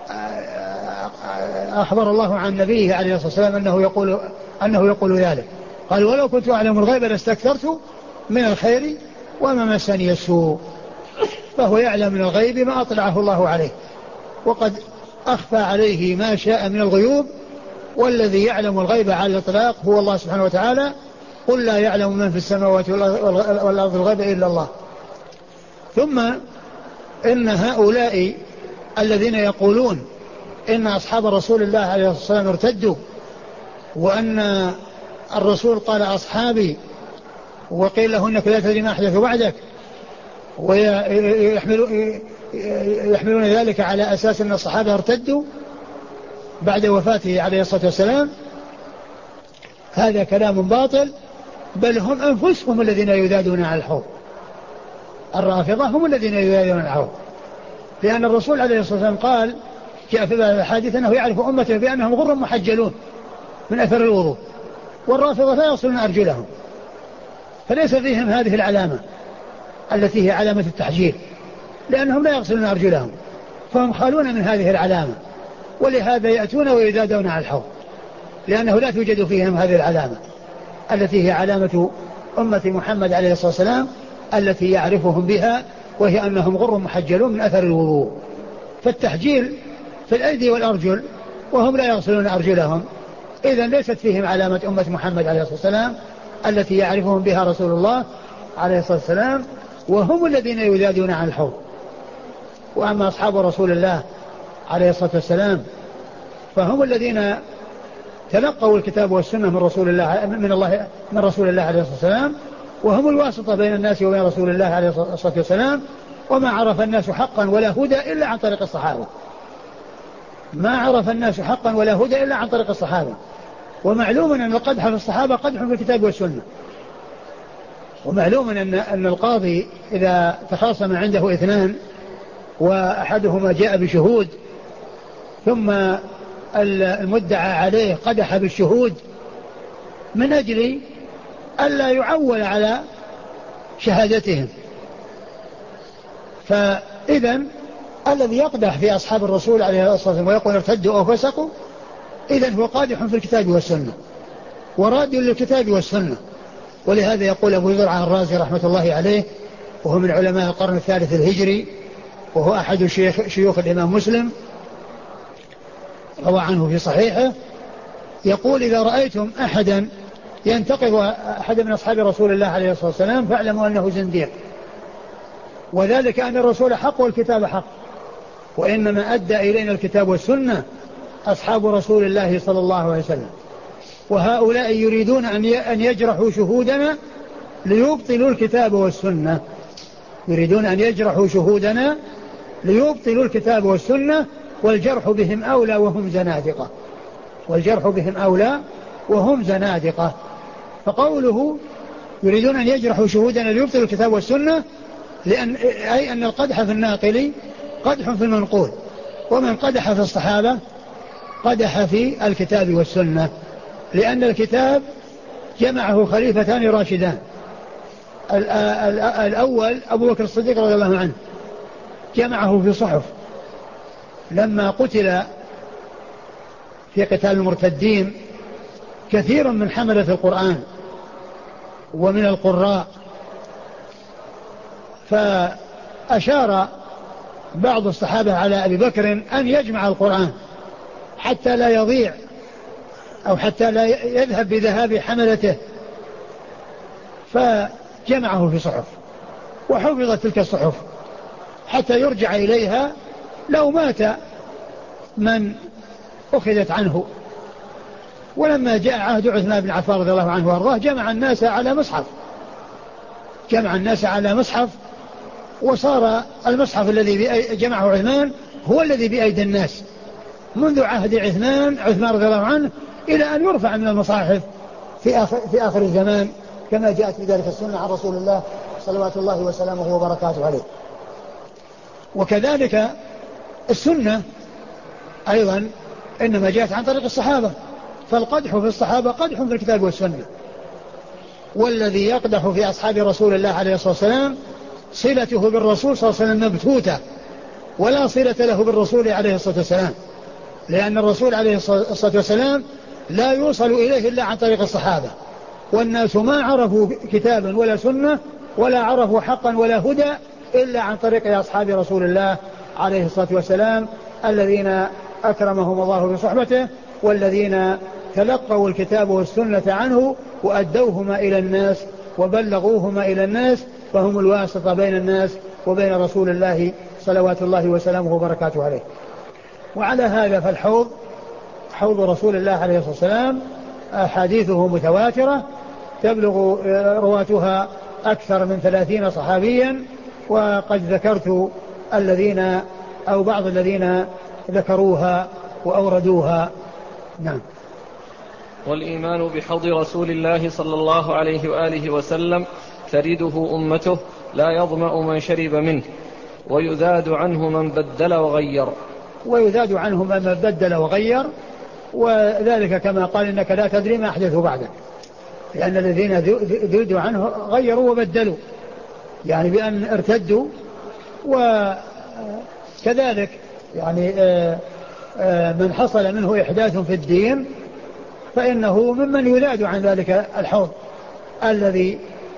أخبر الله عن نبيه عليه الصلاة والسلام أنه يقول, أنه يقول ذلك. قال: ولو كنت أعلم الغيب لاستكثرت من الخير وما مسني السوء. فهو يعلم من الغيب ما أطلعه الله عليه، وقد أخفى عليه ما شاء من الغيوب، والذي يعلم الغيب على الإطلاق هو الله سبحانه وتعالى. قل لا يعلم من في السماوات والأرض الغيب إلا الله. ثم إن هؤلاء الذين يقولون إن أصحاب رسول الله عليه الصلاة والسلام ارتدوا وأن الرسول قال أصحابي وقيل له إنك لا تدري ما أحدث بعدك ويحملون ذلك على أساس أن الصحابة ارتدوا بعد وفاته عليه الصلاة والسلام، هذا كلام باطل، بل هم أنفسهم الذين يذادون على الحوض. الرافضة هم الذين يذادون على الحوض، لأن الرسول عليه الصلاة والسلام قال جاء في الحديث أنه يعرف أمته بأنهم غر محجلون من أثر الوضوء، والرافضة لا يصلون أرجلهم، فليس فيهم هذه العلامة التي هي علامة التحجيل، لأنهم لا يغسلون أرجلهم، فهم خالون من هذه العلامة، ولهذا يأتون ويزادون على الحوض، لأنه لا توجد فيهم هذه العلامة التي هي علامة أمة محمد عليه الصلاة والسلام التي يعرفهم بها، وهي أنهم غر محجلون من أثر الوضوء. فالتحجيل في الأيدي والأرجل وهم لا يغسلون أرجلهم، إذن ليست فيهم علامة أمة محمد عليه الصلاة والسلام التي يعرفهم بها رسول الله عليه الصلاة والسلام، وهم الذين يزادون عن الحوض. وأما أصحاب رسول الله عليه الصلاة والسلام فهم الذين تلقوا الكتاب والسنة من رسول الله من الله من رسول الله عليه الصلاة والسلام، وهم الواسطة بين الناس وبين رسول الله عليه الصلاة والسلام. وما عرف الناس حقا ولا هدى إلا عن طريق الصحابة، ما عرف الناس حقا ولا هدى إلا عن طريق الصحابة. ومعلوم أن القدح في الصحابة قدح في الكتاب والسنة، ومعلوم أن أن القاضي إذا تخاصم عنده اثنان وأحدهما جاء بشهود ثم المدعى عليه قدح بالشهود من أجل ألا يعول على شهادتهم، فإذن الذي يقدح في أصحاب الرسول عليه الصلاة والسلام ويقول ارتدوا أو فسقوا إذن هو قادح في الكتاب والسنة وراد للكتاب والسنة. ولهذا يقول أبو زرعة الرازي رحمة الله عليه، وهو من علماء القرن الثالث الهجري، وهو أحد شيخ شيوخ الإمام مسلم، روى عنه في صحيحه، يقول إذا رأيتم أحدا ينتقض أحد من أصحاب رسول الله عليه الصلاة والسلام فاعلموا أنه زنديق، وذلك أن الرسول حق والكتاب حق، وإنما أدى إلينا الكتاب والسنة أصحاب رسول الله صلى الله عليه وسلم، وهؤلاء يريدون أن يجرحوا شهودنا ليبطلوا الكتاب والسنة، يريدون أن يجرحوا شهودنا ليبطلوا الكتاب والسنة، والجرح بهم أولى وهم زنادقة، والجرح بهم أولى وهم زنادقة. فقوله يريدون أن يجرحوا شهودنا ليبطلوا الكتاب والسنة، لأن أي أن القدح في الناقل قدح في المنقول، ومن قدح في الصحابة قدح في الكتاب والسنة، لأن الكتاب جمعه خليفتان راشدان، الأول أبو بكر الصديق رضي الله عنه جمعه في صحف، لما قتل في قتال المرتدين كثير من حملة القرآن ومن القراء، فأشار بعض الصحابة على أبي بكر أن يجمع القرآن حتى لا يضيع أو حتى لا يذهب بذهاب حملته، فجمعه في صحف وحفظت تلك الصحف حتى يرجع إليها لو مات من أخذت عنه. ولما جاء عهد عثمان بن عفان رضي الله عنه وارضاه جمع الناس على مصحف، جمع الناس على مصحف، وصار المصحف الذي جمعه عثمان هو الذي بأيدي الناس منذ عهد عثمان عثمان رضي الله عنه إلى أن يرفع من المصاحف في آخر, في آخر الزمان، كما جاءت بذلك السنة عن رسول الله صلوات الله وسلامه وبركاته عليه. وكذلك السنة أيضا إنما جاءت عن طريق الصحابة، فالقدح في الصحابة قدح في الكتاب والسنة، والذي يقدح في أصحاب رسول الله عليه الصلاة والسلام صلته بالرسول صلى الله عليه وسلم مبتوتة، ولا صلة له بالرسول عليه الصلاة والسلام، لأن الرسول عليه الصلاة والسلام لا يوصل إليه إلا عن طريق الصحابة، والناس ما عرفوا كتابا ولا سنة ولا عرفوا حقا ولا هدى إلا عن طريق أصحاب رسول الله عليه الصلاة والسلام الذين أكرمهم الله بصحبته، والذين تلقوا الكتاب والسنة عنه وأدوهما إلى الناس وبلغوهما إلى الناس، فهم الواسطة بين الناس وبين رسول الله صلوات الله وسلامه وبركاته عليه. وعلى هذا فالحوض حوض رسول الله عليه الصلاة والسلام أحاديثه متواترة تبلغ رواتها أكثر من ثلاثين صحابيا، وقد ذكرت الذين أو بعض الذين ذكروها وأوردوها. نعم. والإيمان بحوض رسول الله صلى الله عليه وآله وسلم ترده أمته لا يظمأ من شرب منه، ويذاد عنه من بدل وغير. ويذاد عنه من بدل وغير، وذلك كما قال إنك لا تدري ما أحدثوا بعدك، لأن الذين ذودوا عنه غيروا وبدلوا، يعني بأن ارتدوا. وكذلك يعني من حصل منه إحداث في الدين فإنه ممن يذاد عن ذلك الحوض الذي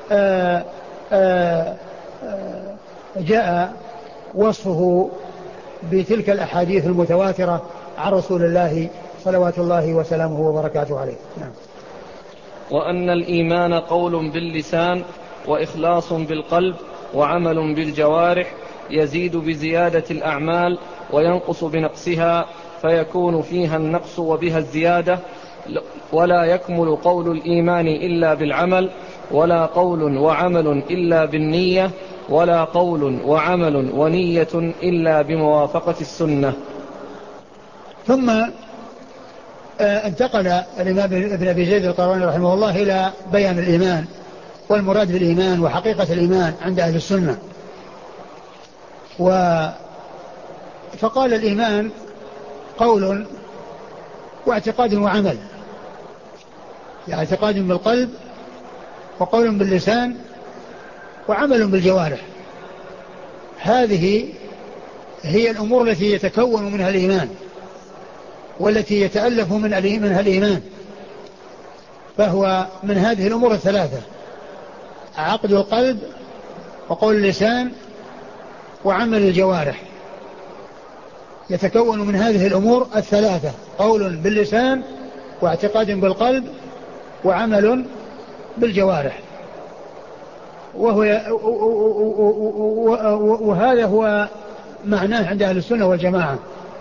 جاء وصفه بتلك الأحاديث المتواترة عن رسول الله صلوات الله وسلامه وبركاته عليه. نعم. وأن الإيمان قول باللسان وإخلاص بالقلب وعمل بالجوارح، يزيد بزيادة الأعمال وينقص بنقصها، فيكون فيها النقص وبها الزيادة، ولا يكمل قول الإيمان إلا بالعمل، ولا قول وعمل إلا بالنية، ولا قول وعمل ونية إلا بموافقة السنة. ثم انتقل الإمام ابن أبي زيد القيرواني رحمه الله إلى بيان الإيمان والمراد بالإيمان وحقيقة الإيمان عند أهل السنة. و فقال الإيمان قول واعتقاد وعمل، يعني اعتقاد بالقلب وقول باللسان وعمل بالجوارح. هذه هي الأمور التي يتكون منها الإيمان والتي يتألف منها الإيمان. فهو من هذه الأمور الثلاثة: عقد القلب وقول اللسان وعمل الجوارح. يتكون من هذه الأمور الثلاثة: قول باللسان واعتقاد بالقلب وعمل بالجوارح. وهو وهذا هو معناه عند أهل السنة والجماعة،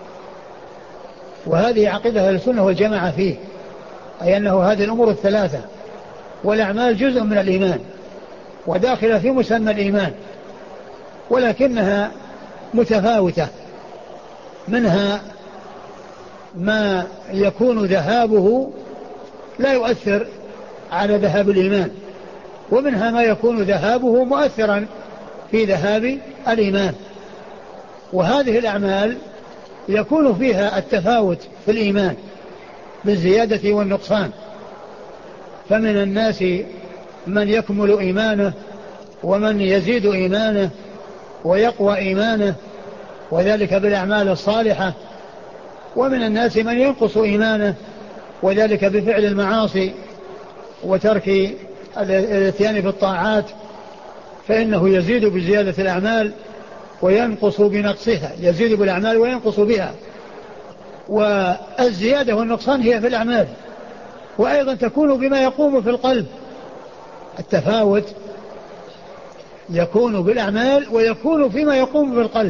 وهذه عقيدة أهل السنة والجماعة فيه، أي أنه هذه الأمور الثلاثة والأعمال جزء من الإيمان وداخلة في مسمى الإيمان، ولكنها متفاوتة. منها ما يكون ذهابه لا يؤثر على ذهاب الإيمان، ومنها ما يكون ذهابه مؤثرا في ذهاب الإيمان. وهذه الأعمال يكون فيها التفاوت في الإيمان بالزيادة والنقصان. فمن الناس من يكمل إيمانه ومن يزيد إيمانه ويقوى إيمانه، وذلك بالأعمال الصالحة. ومن الناس من ينقص إيمانه، وذلك بفعل المعاصي وترك الاتيان بالطاعات، فإنه يزيد بزيادة الأعمال وينقص بنقصها، يزيد بالأعمال وينقص بها. والزيادة والنقصان هي في الأعمال، وأيضا تكون بما يقوم في القلب. التفاوت يكون بالأعمال ويكون فيما يقوم في القلب.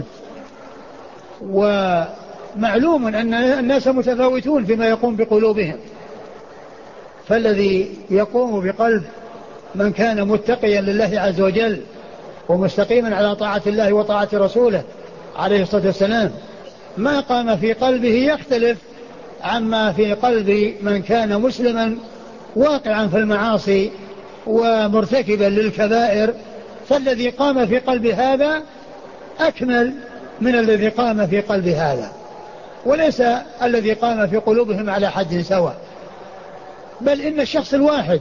ومعلوم أن الناس متفاوتون فيما يقوم بقلوبهم، فالذي يقوم بقلب من كان متقيا لله عز وجل ومستقيما على طاعة الله وطاعة رسوله عليه الصلاة والسلام، ما قام في قلبه يختلف عما في قلب من كان مسلما واقعا في المعاصي ومرتكبا للكبائر. فالذي قام في قلب هذا أكمل من الذي قام في قلب هذا، وليس الذي قام في قلوبهم على حد سواء، بل إن الشخص الواحد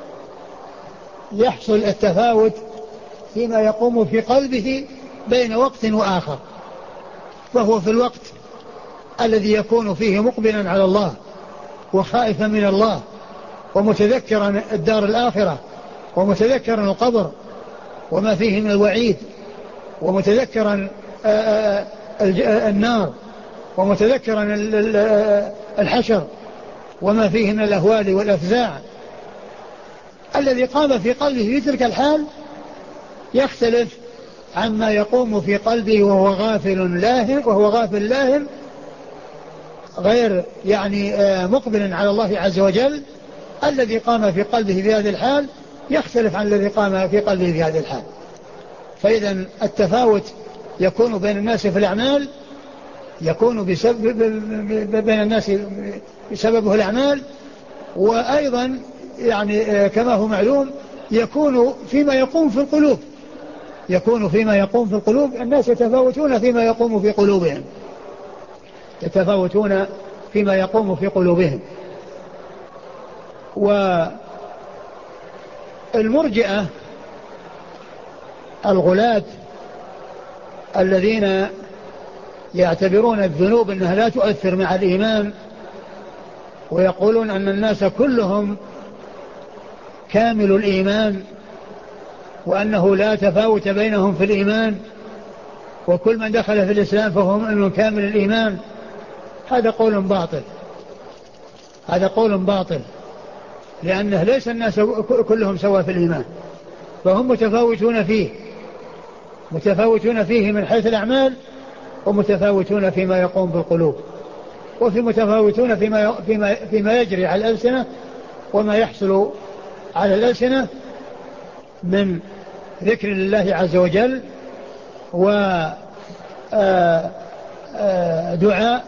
يحصل التفاوت فيما يقوم في قلبه بين وقت وآخر. فهو في الوقت الذي يكون فيه مقبلا على الله وخائفا من الله ومتذكرا الدار الآخرة ومتذكرا القبر وما فيه من الوعيد، ومتذكرا النار، ومتذكرا الحشر وما فيه من الأهوال والأفزاع. الذي قام في قلبه في تلك الحال يختلف عما يقوم في قلبه وهو غافل لاهٍ وهو غافل لاهٍ غير يعني مقبل على الله عز وجل. الذي قام في قلبه في هذه الحال يختلف عن الذي قام في قلبه في هذه الحال. فإذا التفاوت يكون بين الناس في الأعمال، يكون بسبب بين الناس بسببه الأعمال، وأيضا يعني كما هو معلوم يكون فيما يقوم في القلوب، يكون فيما يقوم في القلوب. الناس يتفاوتون فيما يقوم في قلوبهم، يتفاوتون فيما يقوم في قلوبهم. والمرجئة الغلاة الذين يعتبرون الذنوب أنها لا تؤثر مع الإيمان، ويقولون أن الناس كلهم كامل الإيمان، وأنه لا تفاوت بينهم في الإيمان، وكل من دخل في الإسلام فهو مؤمن كامل الإيمان. هذا قول باطل، هذا قول باطل، لأنه ليس الناس كلهم سواء في الإيمان، فهم متفاوتون فيه، متفاوتون فيه من حيث الأعمال، ومتفاوتون فيما يقوم بالقلوب، وفي متفاوتون فيما فيما فيما يجري على الألسنة وما يحصل على الألسنة من ذكر الله عز وجل ودعاء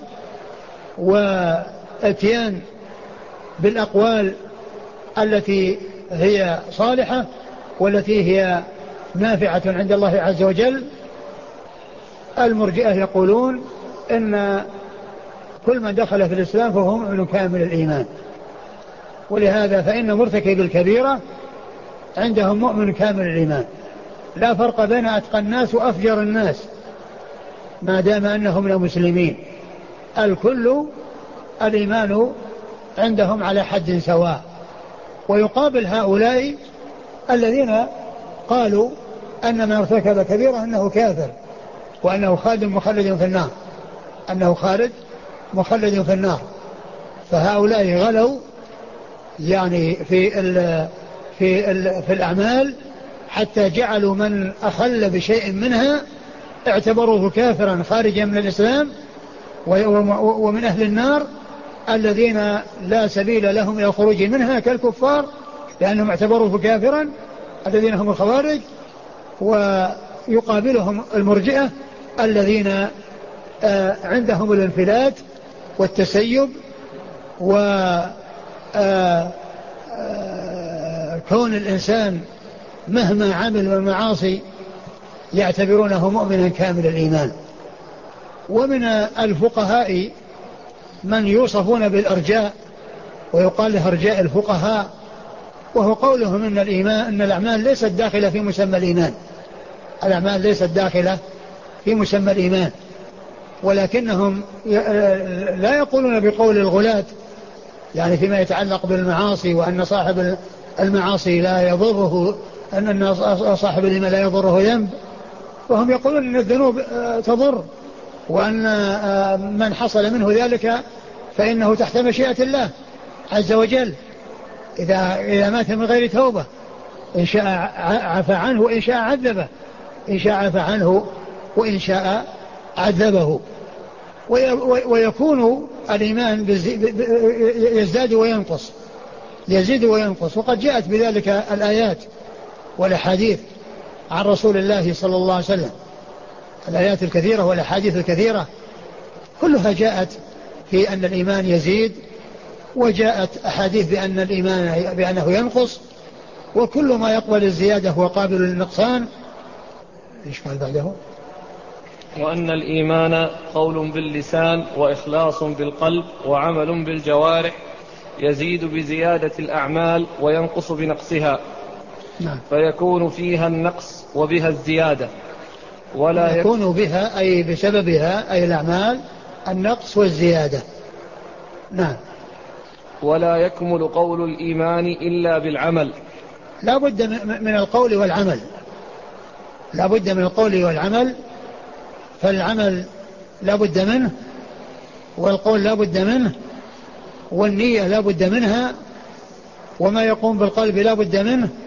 واتيان بالأقوال التي هي صالحة والتي هي نافعة عند الله عز وجل. المرجئة يقولون إن كل من دخل في الإسلام فهو مؤمن كامل الإيمان، ولهذا فإن مرتكب الكبيرة عندهم مؤمن كامل الإيمان، لا فرق بين أتقى الناس وأفجر الناس ما دام أنهم من المسلمين، الكل الإيمان عندهم على حد سواء. ويقابل هؤلاء الذين قالوا أن من ارتكب كبيرة أنه كافر، وأنه خالد مخلد في النار، أنه خالد مخلد في النار. فهؤلاء غلوا يعني في ال في ال في الأعمال حتى جعلوا من أخل بشيء منها اعتبروه كافرا خارجا من الإسلام ومن أهل النار الذين لا سبيل لهم إلى الخروج منها كالكفار، لأنهم اعتبروه كافرا، الذين هم الخوارج. ويقابلهم المرجئة الذين عندهم الانفلات والتسيب وكون الإنسان مهما عمل من المعاصي يعتبرونه مؤمنا كامل الإيمان. ومن الفقهاء من يوصفون بالأرجاء ويقال له أرجاء الفقهاء، وهو قولهم إن الإيمان إن الأعمال ليست داخلة في مسمى الإيمان، الأعمال ليست داخلة في مسمى الإيمان، ولكنهم لا يقولون بقول الغلاة يعني فيما يتعلق بالمعاصي وأن صاحب المعاصي لا يضره، أن صاحب الإيمان لا يضره ذنب، وهم يقولون أن الذنوب تضر، وأن من حصل منه ذلك فإنه تحت مشيئة الله عز وجل إذا إذا مات من غير توبة، إن شاء عفى عنه وإن شاء عذبه، إن شاء عفى عنه وإن شاء عذبه. ويكون الإيمان يزداد وينقص، يزيد وينقص، وقد جاءت بذلك الآيات والأحاديث عن رسول الله صلى الله عليه وسلم، الآيات الكثيرة والأحاديث الكثيرة كلها جاءت في أن الإيمان يزيد، وجاءت أحاديث بأن الإيمان بأنه ينقص، وكل ما يقبل الزيادة هو قابل للنقصان. إيش قال بعده؟ وأن الإيمان قول باللسان وإخلاص بالقلب وعمل بالجوارح، يزيد بزيادة الأعمال وينقص بنقصها. نعم. فيكون فيها النقص وبها الزيادة، ولا يكون بها أي بسببها أي الأعمال النقص والزيادة. نعم. ولا يكمل قول الإيمان إلا بالعمل، لا بد من القول والعمل، لا بد من القول والعمل، فالعمل لا بد منه، والقول لا بد منه، والنية لا بد منها، وما يقوم بالقلب لا بد منه،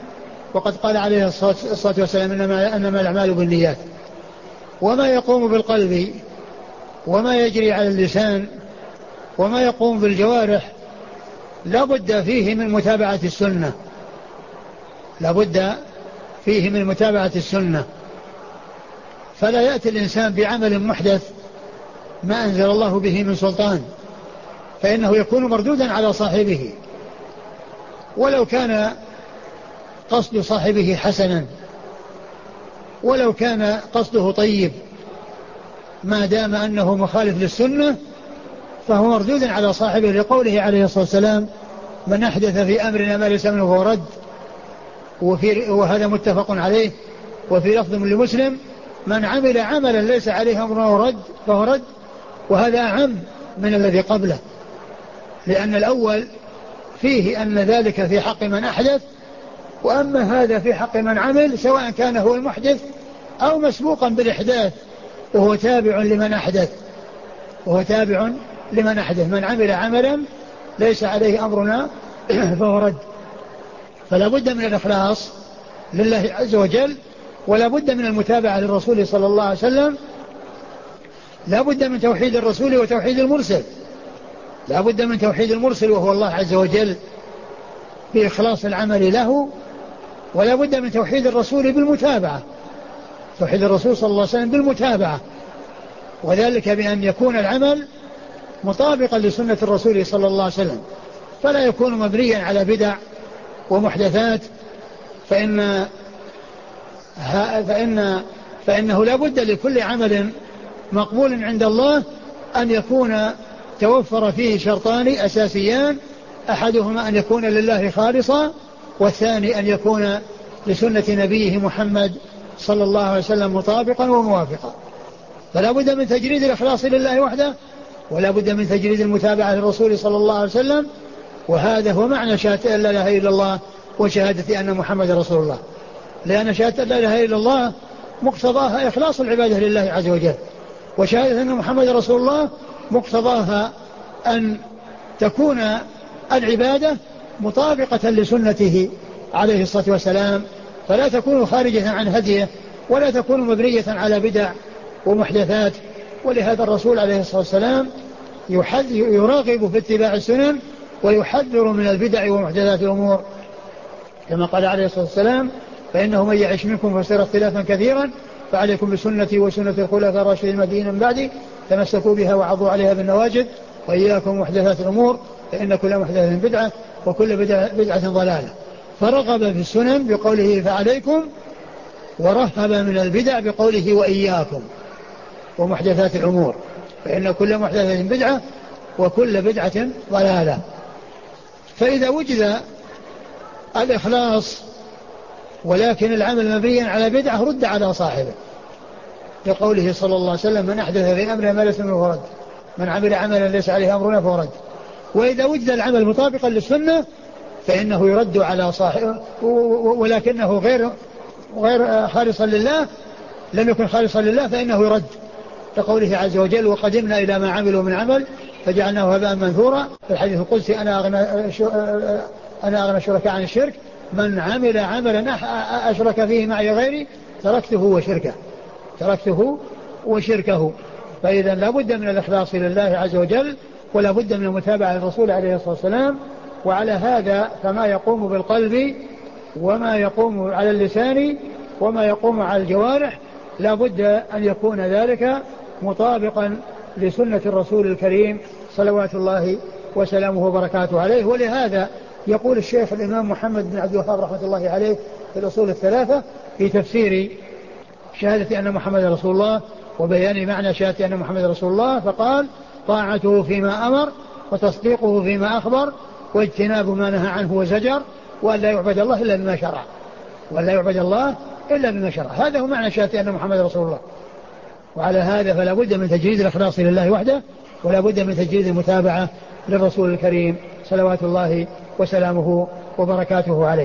وقد قال عليه الصلاة والسلام إنما, إنما الأعمال بالنيات. وما يقوم بالقلب وما يجري على اللسان وما يقوم بالجوارح لا بد فيه من متابعة السنة لا بد فيه من متابعة السنة فلا يأتي الإنسان بعمل محدث ما أنزل الله به من سلطان، فإنه يكون مردودا على صاحبه ولو كان قصد صاحبه حسنا ولو كان قصده طيب، ما دام أنه مخالف للسنة فهو مردود على صاحبه، لقوله عليه الصلاة والسلام من أحدث في أمرنا ما ليس منه فهو رد، وهذا متفق عليه. وفي لفظ لمسلم من عمل عملا ليس عليه أمرنا رد فهو رد، وهذا أعم من الذي قبله، لأن الأول فيه أن ذلك في حق من أحدث، وأما هذا في حق من عمل سواء كان هو المحدث أو مسبوقا بالإحداث وهو تابع لمن أحدث وهو تابع لمن أحدث. من عمل عملا ليس عليه أمرنا فهو رد. فلا بد من الإخلاص لله عز وجل، ولا بد من المتابعة للرسول صلى الله عليه وسلم، لا بد من توحيد الرسول وتوحيد المرسل، لا بد من توحيد المرسل وهو الله عز وجل بإخلاص العمل له، ولا بد من توحيد الرسول بالمتابعة، توحيد الرسول صلى الله عليه وسلم بالمتابعة، وذلك بأن يكون العمل مطابقا لسنة الرسول صلى الله عليه وسلم، فلا يكون مبنيا على بدع ومحدثات، فإن فإن فإنه لا بد لكل عمل مقبول عند الله أن يكون توفر فيه شرطان أساسيان، أحدهما أن يكون لله خالصا، والثاني أن يكون لسنة نبيه محمد صلى الله عليه وسلم مطابقا وموافقا. فلا بد من تجريد الإخلاص لله وحده، ولا بد من تجريد المتابعة للرسول صلى الله عليه وسلم، وهذا هو معنى شهادة لا إله إلا الله وشهادة أن محمد رسول الله، لأن شهادة لا إله إلا الله مقتضاها إخلاص العبادة لله عز وجل، وشهادة أن محمد رسول الله مقتضاها أن تكون العبادة مطابقة لسنته عليه الصلاة والسلام، فلا تكون خارجة عن هديه ولا تكون مبنية على بدع ومحدثات. ولهذا الرسول عليه الصلاة والسلام يراغب في اتباع السنن ويحذر من البدع ومحدثات الأمور، كما قال عليه الصلاة والسلام فإنه من يعش منكم فسيرى اختلافا كثيرا فعليكم بسنتي وسنة الخلفاء الراشدين المهديين من بعدي تمسكوا بها وعضوا عليها بالنواجذ وإياكم محدثات الأمور فإن كل محدثة بدعة وكل بدعة, بدعة ضلالة. فرغب في السنن بقوله فعليكم، ورهب من البدع بقوله وإياكم ومحدثات الأمور فإن كل محدثة بدعة وكل بدعة ضلالة. فإذا وجد الإخلاص ولكن العمل مبني على بدعة رد على صاحبه، لقوله صلى الله عليه وسلم من أحدث في أمرنا ما ليس منه فهو رد، من عمل عملا ليس عليه أمرنا فهو رد. وإذا وجد العمل مطابقا للسنة فإنه يرد على صاحبه ولكنه غير غير خالصا لله، لم يكن خالصا لله فإنه يرد، لقوله عز وجل وقدمنا إلى ما عملوا من عمل فجعلناه هباء منثورا. في الحديث القدسي أنا أغنى أنا أغنى الشركاء عن الشرك، من عمل عملا أشرك فيه معي غيري تركته وشركه تركته وشركه. فإذا لا بد من الإخلاص لله عز وجل، ولا بد من المتابعة للرسول عليه الصلاة والسلام. وعلى هذا فما يقوم بالقلب وما يقوم على اللسان وما يقوم على الجوارح لا بد أن يكون ذلك مطابقا لسنة الرسول الكريم صلوات الله وسلامه وبركاته عليه. ولهذا يقول الشيخ الإمام محمد بن عبد الوهاب رحمة الله عليه في الأصول الثلاثة في تفسير شهادة أن محمد رسول الله وبيان معنى شهادة أن محمد رسول الله، فقال طاعته فيما أمر وتصديقه فيما أخبر واجتناب ما نهى عنه وزجر، وأن لا يعبد الله إلا بما شرع وأن لا يعبد الله إلا بما شرع. هذا هو معنى شهادة أن محمد رسول الله. وعلى هذا فلا بد من تجريد الإخلاص لله وحده، ولا بد من تجريد المتابعة للرسول الكريم صلوات الله وسلامه وبركاته عليه.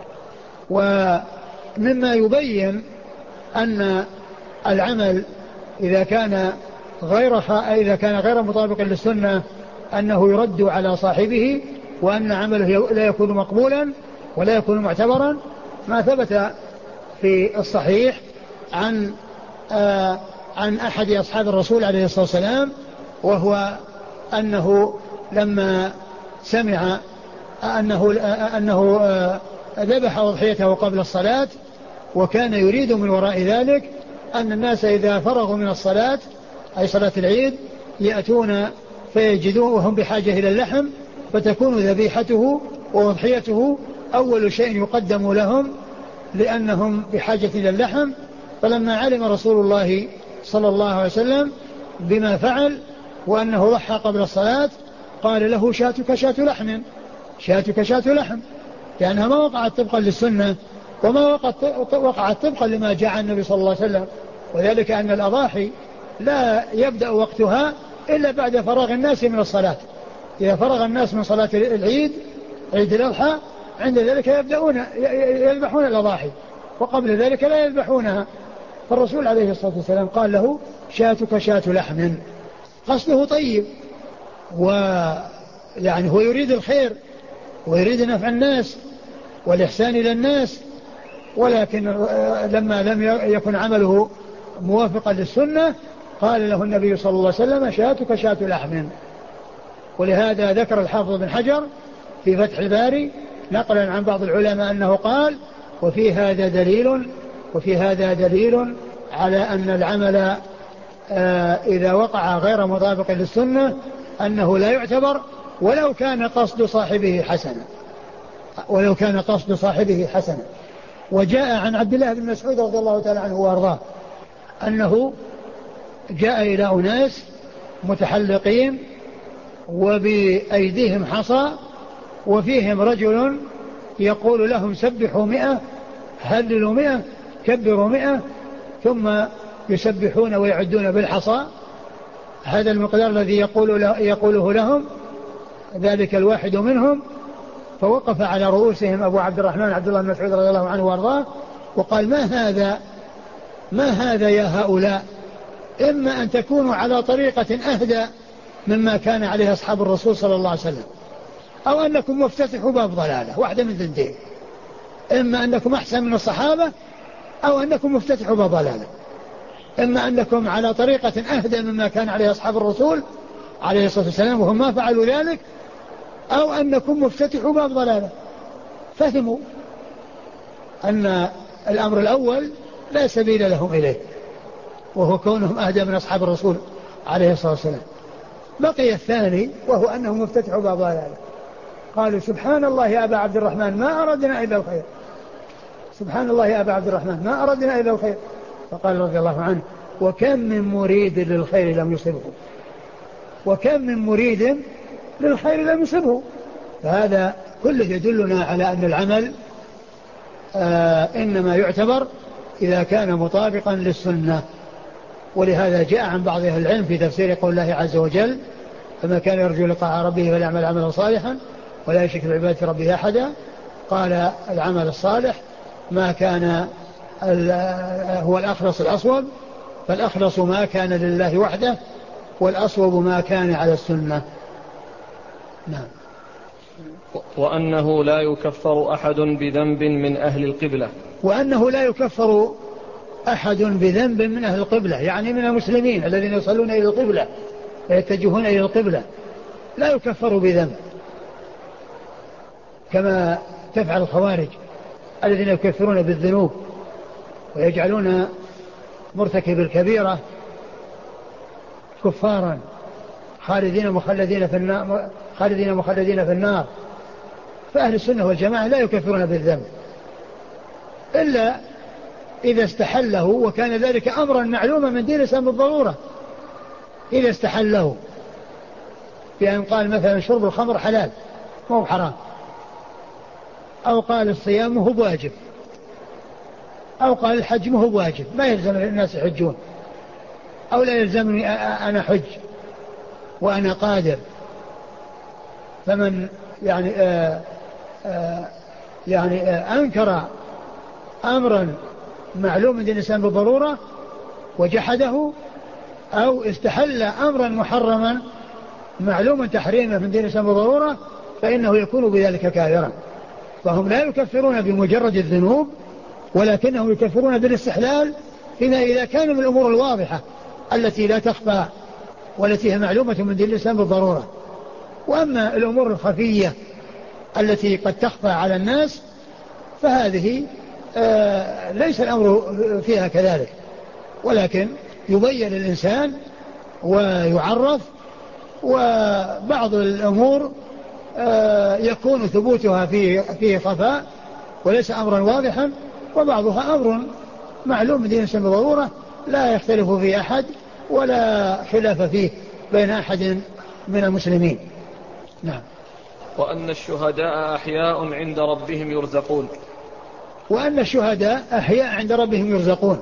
ومما يبين أن العمل إذا كان غير إذا كان غير مطابق للسنة أنه يرد على صاحبه، وأن عمله لا يكون مقبولا ولا يكون معتبرا، ما ثبت في الصحيح عن آه عن أحد أصحاب الرسول عليه الصلاة والسلام، وهو أنه لما سمع أنه, أنه ذبح أضحيته قبل الصلاة، وكان يريد من وراء ذلك أن الناس إذا فرغوا من الصلاة أي صلاة العيد يأتون فيجدون وهم بحاجة إلى اللحم، فتكون ذبيحته وأضحيته أول شيء يقدم لهم لأنهم بحاجة إلى اللحم. فلما علم رسول الله صلى الله عليه وسلم بما فعل وأنه ضحى قبل الصلاة قال له شاتك شات لحم، شاتك شات لحم، لأنها ما وقعت طبقا للسنة وما وقعت, وقعت طبقا لما جاء عن النبي صلى الله عليه وسلم، وذلك أن الأضاحي لا يبدأ وقتها إلا بعد فراغ الناس من الصلاة. إذا فرغ الناس من صلاة العيد عيد الأضحى عند ذلك يبدأون يذبحون الأضاحي، وقبل ذلك لا يذبحونها. فالرسول عليه الصلاة والسلام قال له شاتك شات لحم، قصده طيب، ويعني هو يريد الخير ويريد نفع الناس والإحسان إلى الناس، ولكن لما لم يكن عمله موافقا للسنة قال له النبي صلى الله عليه وسلم شاتك شات لحم. ولهذا ذكر الحافظ بن حجر في فتح الباري نقلا عن بعض العلماء أنه قال وفي هذا دليل وفي هذا دليل على أن العمل آه إذا وقع غير مطابق للسنة أنه لا يعتبر ولو كان قصد صاحبه حسنا، ولو كان قصد صاحبه حسنا. وجاء عن عبد الله بن مسعود رضي الله تعالى عنه وارضاه أنه جاء إلى أناس متحلقين وبأيديهم حصى وفيهم رجل يقول لهم سبحوا مئة هللوا مئة كبروا مئة، ثم يسبحون ويعدون بالحصى هذا المقدار الذي يقول له يقوله لهم ذلك الواحد منهم. فوقف على رؤوسهم أبو عبد الرحمن عبد الله بن مسعود رضي الله عنه وارضاه وقال ما هذا ما هذا يا هؤلاء، إما أن تكونوا على طريقة أهدى مما كان عليه أصحاب الرسول صلى الله عليه وسلم، أو أنكم مفتتحوا باب ضلالة، واحدة من ذنتين، إما أنكم أحسن من الصحابة أو أنكم مفتتحوا باب ضلالة، إما أنكم على طريقة أهدى مما كان عليه أصحاب الرسول عليه الصلاة والسلام وهم ما فعلوا ذلك، أو أنكم مفتتحوا باب ضلالة. فهموا أن الأمر الأول لا سبيل لهم إليه وهو كونهم أهدى من أصحاب الرسول عليه الصلاة والسلام. بقي الثاني وهو أنهم مفتتحوا باب ضلالة. قالوا سبحان الله يا أبا عبد الرحمن ما أردنا إلا الخير، سبحان الله يا أبا عبد الرحمن ما أردنا إلا الخير. فقال رضي الله عنه وكم من مريد للخير لم يصبه، وكم من مريد للخير لم يصبه. فهذا كله يدلنا على أن العمل آه إنما يعتبر إذا كان مطابقا للسنة. ولهذا جاء عن بعض أهل العلم في تفسير قول الله عز وجل فما كان يرجو لقاء ربه فليعمل عملا صالحا ولا يشرك بعبادة ربه أحدا. قال العمل الصالح ما كان هو الأخلص الأصوب، فالأخلص ما كان لله وحده، والأصوب ما كان على السنة. نعم. وأنه لا يكفر أحد بذنب من أهل القبلة، وأنه لا يكفر أحد بذنب من أهل القبلة، يعني من المسلمين الذين يصلون إلى القبلة ويتجهون إلى القبلة لا يكفر بذنب كما تفعل الخوارج الذين يكفرون بالذنوب ويجعلون مرتكب الكبيرة كفارا خالدين مخلدين في النار خالدين مخلدين في النار. فأهل السنة والجماعة لا يكفرون بالذنب إلا إذا استحله وكان ذلك أمرا معلوما من دين الإسلام بالضرورة. إذا استحله بأن قال مثلا شرب الخمر حلال مو حرام، أو قال الصيام هو واجب، أو قال الحج هو واجب ما يلزم الناس يحجون، أو لا يلزمني أنا حج وأنا قادر. فمن يعني آآ آآ يعني آآ أنكر أمرا معلوم من دين الإسلام بالضرورة وجحده، أو استحل أمرا محرما معلوما تحريمه من دين الإسلام بالضرورة، فإنه يكون بذلك كافرا. فهم لا يكفرون بمجرد الذنوب، ولكنهم يكفرون بالاستحلال فيما إذا كان من الأمور الواضحة التي لا تخفى والتي هي معلومة من دين الإسلام بالضرورة. وأما الأمور الخفية التي قد تخفى على الناس فهذه آه ليس الأمر فيها كذلك، ولكن يبين الإنسان ويعرف. وبعض الأمور آه يكون ثبوتها في فيه خفاء وليس أمرا واضحا، وبعضها أمر معلوم من دين الإسلام بالضرورة لا يختلف فيه أحد ولا خلاف فيه بين أحد من المسلمين. نعم. وأن الشهداء أحياء عند ربهم يرزقون. وأن الشهداء أحياء عند ربهم يرزقون.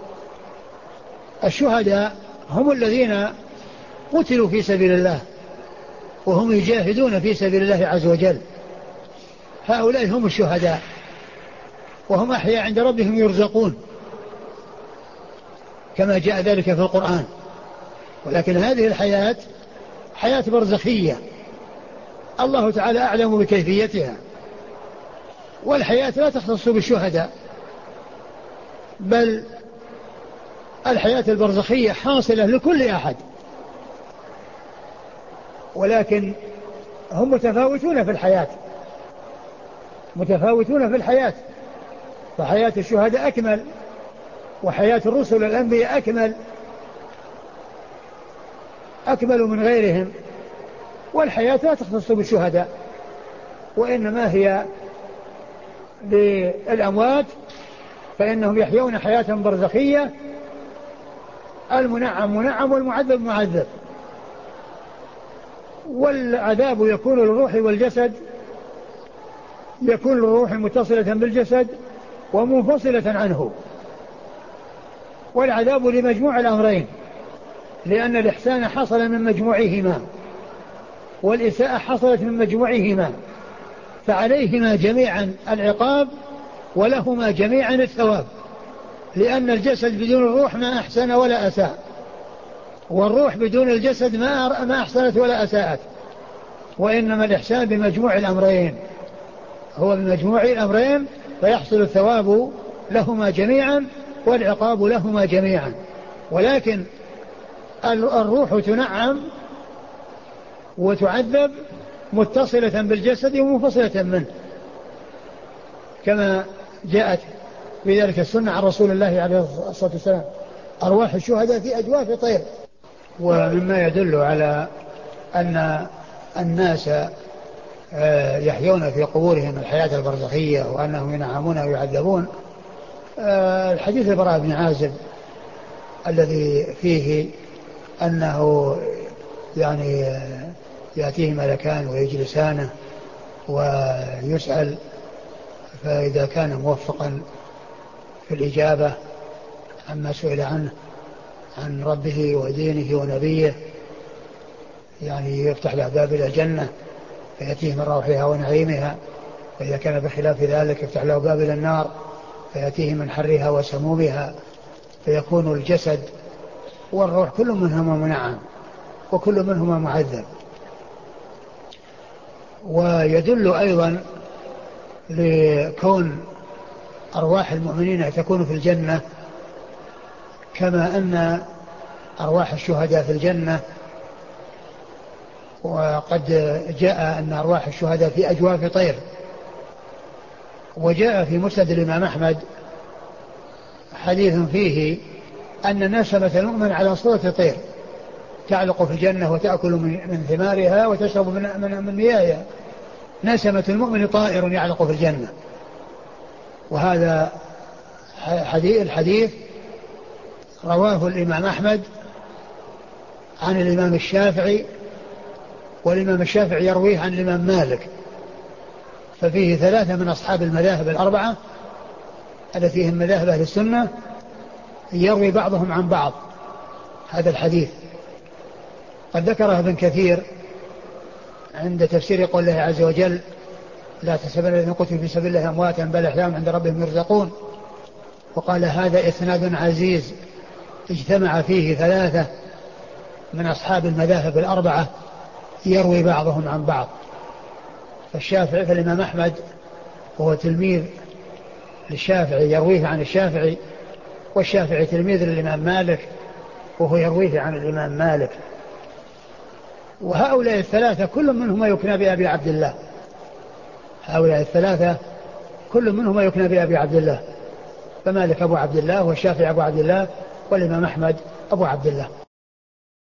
الشهداء هم الذين قتلوا في سبيل الله وهم يجاهدون في سبيل الله عز وجل، هؤلاء هم الشهداء، وهم أحياء عند ربهم يرزقون كما جاء ذلك في القرآن. ولكن هذه الحياة حياة برزخية الله تعالى أعلم بكيفيتها، والحياة لا تختص بالشهداء، بل الحياة البرزخية حاصلة لكل أحد، ولكن هم متفاوتون في الحياة متفاوتون في الحياة فحياة الشهداء أكمل، وحياة الرسل والأنبياء أكمل أكمل من غيرهم. والحياة لا تختص بالشهداء، وإنما هي للأموات، فإنهم يحيون حياة برزخية، المنعم منعم والمعذب معذب. والعذاب يكون للروح والجسد، يكون للروح متصلة بالجسد ومنفصلة عنه. والعذاب لمجموع الأمرين، لأن الإحسان حصل من مجموعهما والإساءة حصلت من مجموعهما، فعليهما جميعا العقاب ولهما جميعا الثواب، لأن الجسد بدون الروح ما أحسن ولا أساء، والروح بدون الجسد ما ما أحسنت ولا أساءت. وإنما الإحسان بمجموع الأمرين، هو بمجموع الأمرين، فيحصل الثواب لهما جميعا والعقاب لهما جميعا. ولكن الروح تنعم وتعذب متصلة بالجسد ومنفصلة منه، كما جاءت في ذلك السنة عن رسول الله عليه الصلاة والسلام: أرواح الشهداء في أجواف طير. ومما يدل على أن الناس يحيون في قبورهم الحياة البرزخية وأنهم ينعمون ويعذبون الحديث البراء بن عازب الذي فيه أنه يعني يأتيه ملكان ويجلسانه ويسأل، فإذا كان موفقا في الإجابة عما سئل عنه عن ربه ودينه ونبيه يعني يفتح له باب إلى الجنة فيأتيه من روحها ونعيمها، وإذا كان بخلاف ذلك يفتح له باب إلى النار فيأتيه من حرها وسمومها، فيكون الجسد والروح كل منهما منعم وكل منهما معذب. ويدل أيضا لكون أرواح المؤمنين تكون في الجنة كما أن أرواح الشهداء في الجنة. وقد جاء أن أرواح الشهداء في أجواف طير. وجاء في مسند الإمام أحمد حديث فيه أن نسمة المؤمن على صورة طير تعلق في الجنة وتأكل من ثمارها وتشرب من, من, من مياهها. نسمة المؤمن طائر يعلق في الجنة. وهذا حديث الحديث رواه الإمام أحمد عن الإمام الشافعي، والإمام الشافعي يرويه عن الإمام مالك، ففيه ثلاثة من أصحاب المذاهب الأربعة التي هم مذاهب أهل السنة يروي بعضهم عن بعض هذا الحديث. قد ذكره ابن كثير عند تفسير قول الله عز وجل: لا تحسبن الذين قتلوا في سبيل الله أمواتا بل أحياء عند ربهم يرزقون. وقال: هذا إسناد عزيز اجتمع فيه ثلاثة من أصحاب المذاهب الأربعة يروي بعضهم عن بعض. فالشافعي فالإمام أحمد وهو تلميذ للشافعي يرويه عن الشافعي، والشافعي تلميذ للإمام مالك وهو يرويه عن الإمام مالك. وهؤلاء الثلاثة كل منهما يكنى بأبي عبد الله، هؤلاء الثلاثة كل منهما يكنى بأبي عبد الله، فمالك أبو عبد الله، والشافعي أبو عبد الله، والإمام أحمد أبو عبد الله.